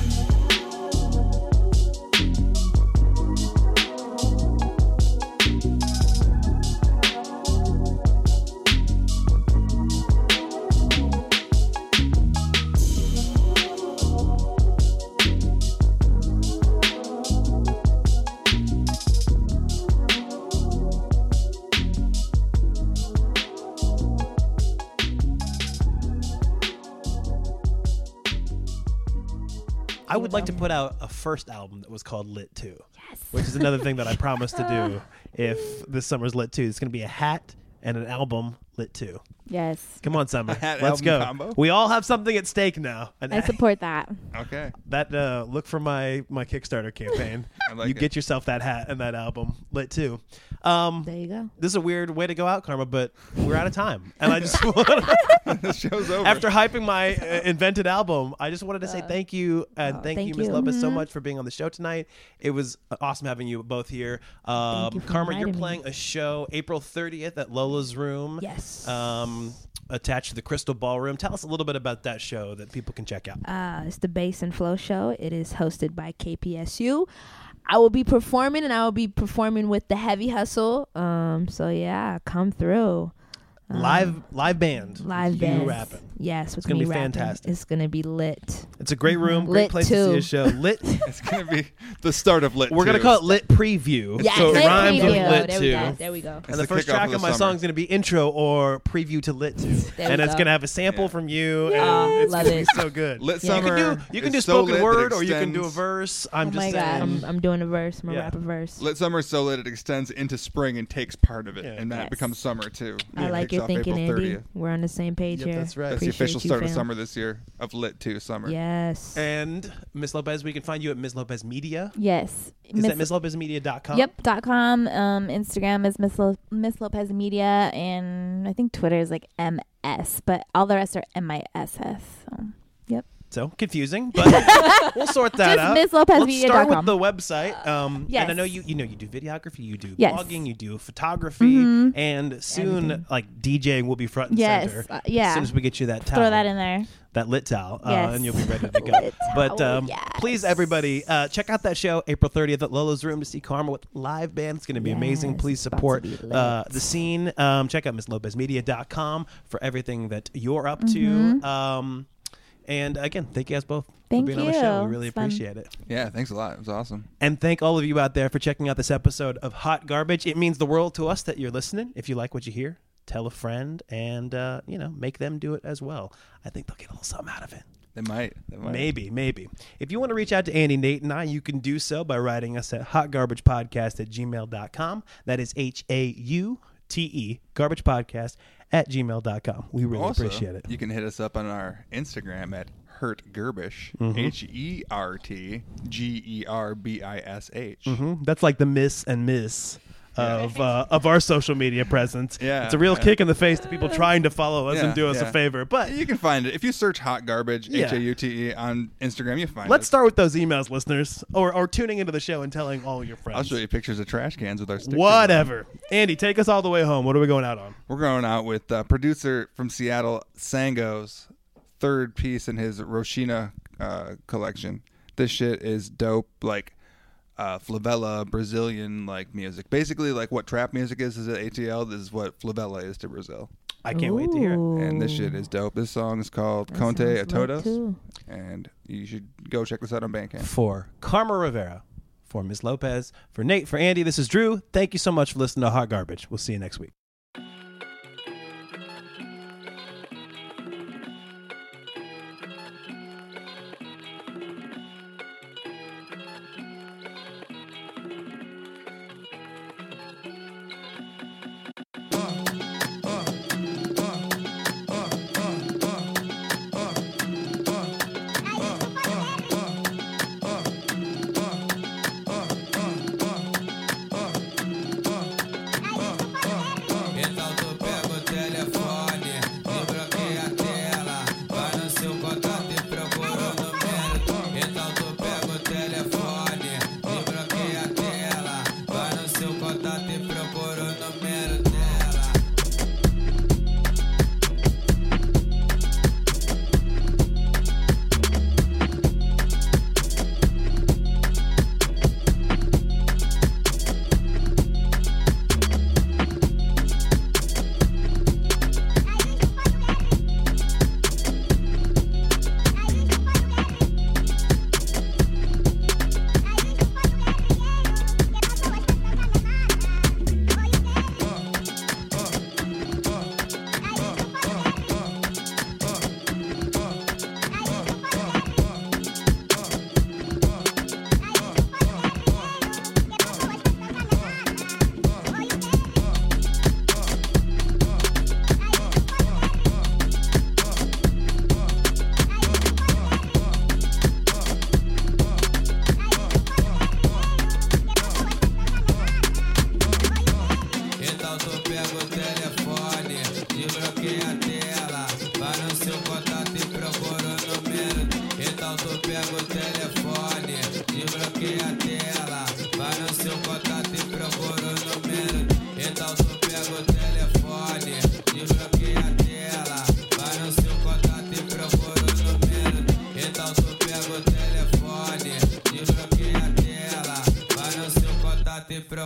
I would like to put out a first album that was called Lit 2. Yes. Which is another thing that I promised to do if this summer's Lit 2. It's going to be a hat and an album Lit 2. Yes. Come on, Summer. A hat Let's album go. combo? We all have something at stake now. I support that. Okay. That look for my Kickstarter campaign. I like you it. get yourself that hat and that album Lit 2. There you go. This is a weird way to go out, Karma, but we're out of time. And I just want The show's over. After hyping my invented album, I just wanted to say thank you and thank you, Ms. Lopez, so much for being on the show tonight. It was awesome having you both here. you for Karma, you're inviting me. playing a show April 30th at Lola's Room. Yes. Attached to the Crystal Ballroom. Tell us a little bit about that show that people can check out. It's the Bass and Flow Show. It is hosted by KPSU. I will be performing, and I will be performing with the Heavy Hustle. So yeah, come through. Live band. Live You band. rapping. Yes, It's gonna me be rapping. fantastic. It's gonna be lit. It's a great room, great Lit place to see too. a show. Lit. It's gonna be the start of Lit. We're gonna 2. call it Lit Preview. Yes, so it Lit rhymes with preview. Lit There 2. we go. There we go. And It's the the first kickoff track of of the my summer. song is going to be intro or preview to Lit 2. There And we it's go. going to have a sample from you. Yeah. And it's Love going to be it. so good. Lit Yeah. Summer. You can do is so spoken lit word that or you can do a extends- verse. I'm Oh just my saying. God. I'm doing a verse. I'm gonna Yeah. rap a verse. Lit Summer is so lit it extends into spring and takes part of it, Yeah. and that Yes. becomes summer too. I It like kicks your off thinking, April Andy. 30th. We're on the same page Yep, here. that's right. That's the Appreciate official you, start of fam. summer this year of Lit 2 summer. Yes. And Miss Lopez, we can find you at Miss Lopez Media. Yes. Is that MissLopezMedia.com? Yep. .com. Instagram is Miss Lopez Media, and I think Twitter is like MS, but all the rest are MISS. So, yep. So confusing, but we'll sort that Just out. MissLopezMedia.com. Let's start with the website. Yes. And I know you do videography, you do Yes. blogging, you do photography, and soon Everything. like DJing will be front and Yes. center. Yeah. As soon as we get you that towel. Throw that in there. That lit towel, Yes. and you'll be ready to go. Lit But towel, yes. please, everybody, check out that show April 30th at Lola's Room to see Karma with live band. It's going to be amazing. Yes, Please it's about support to be lit. the scene. Check out MissLopezMedia.com for everything that you're up Mm-hmm. to. And again, thank you guys both Thank for being on the show. We you. really It's fun. appreciate it. Yeah, thanks a lot. It was awesome. And thank all of you out there for checking out this episode of Hot Garbage. It means the world to us that you're listening. If you like what you hear, tell a friend and, make them do it as well. I think they'll get a little something out of it. They might. Maybe. If you want to reach out to Andy, Nate, and I, you can do so by writing us at hotgarbagepodcast@gmail.com. That is HAUTE, garbagepodcast@gmail.com. We really Also, appreciate it. You can hit us up on our Instagram at Hurt Gerbish, HERTGERBISH. That's like the miss and miss of our social media presence. Yeah, It's a real yeah. kick in the face to people trying to follow us and do us a favor. But You can find it if you search Hot Garbage Yeah. HAUTE on Instagram. You find let's it. start with those emails, listeners, or tuning into the show and telling all your friends. I'll show you pictures of trash cans with our stickers. Whatever. Andy, take us all the way home. What are we going out on? We're going out with producer from Seattle, Sango's third piece in his Roshina collection. This shit is dope, like Flavella Brazilian like music. Basically, like what trap music is at ATL. This is what Flavella is to Brazil. I can't wait to hear it. And this shit is dope. This song is called That Conte sounds a lit, Todos, too. and you should go check this out on Bandcamp. For Karma Rivera, for Ms. Lopez, for Nate, for Andy, this is Drew. Thank you so much for listening to Hot Garbage. We'll see you next week.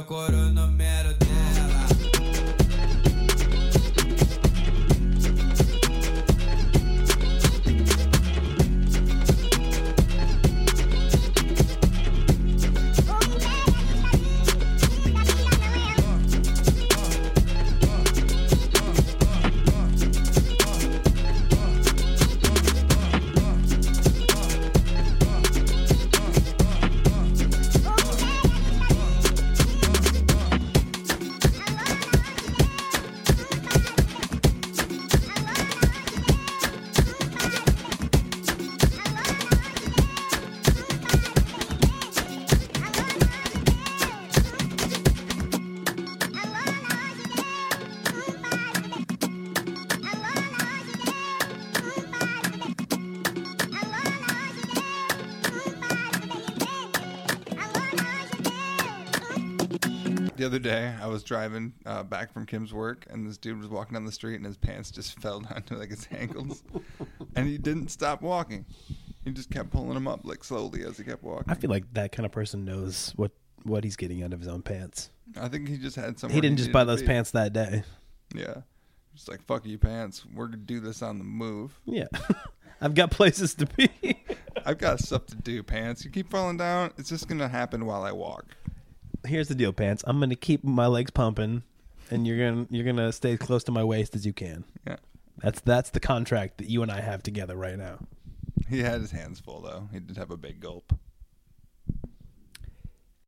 coroa no número dela. The other day, I was driving back from Kim's work, and this dude was walking down the street, and his pants just fell down to like his ankles, and he didn't stop walking. He just kept pulling them up like slowly as he kept walking. I feel like that kind of person knows what he's getting out of his own pants. I think he just had somewhere. He didn't just buy those pants that day. Yeah, just like fuck you pants. We're gonna do this on the move. Yeah, I've got places to be. I've got stuff to do. Pants, you keep falling down. It's just gonna happen while I walk. Here's the deal, pants. I'm gonna keep my legs pumping, and you're gonna stay as close to my waist as you can. Yeah, that's the contract that you and I have together right now. He had his hands full though. He did have a big gulp.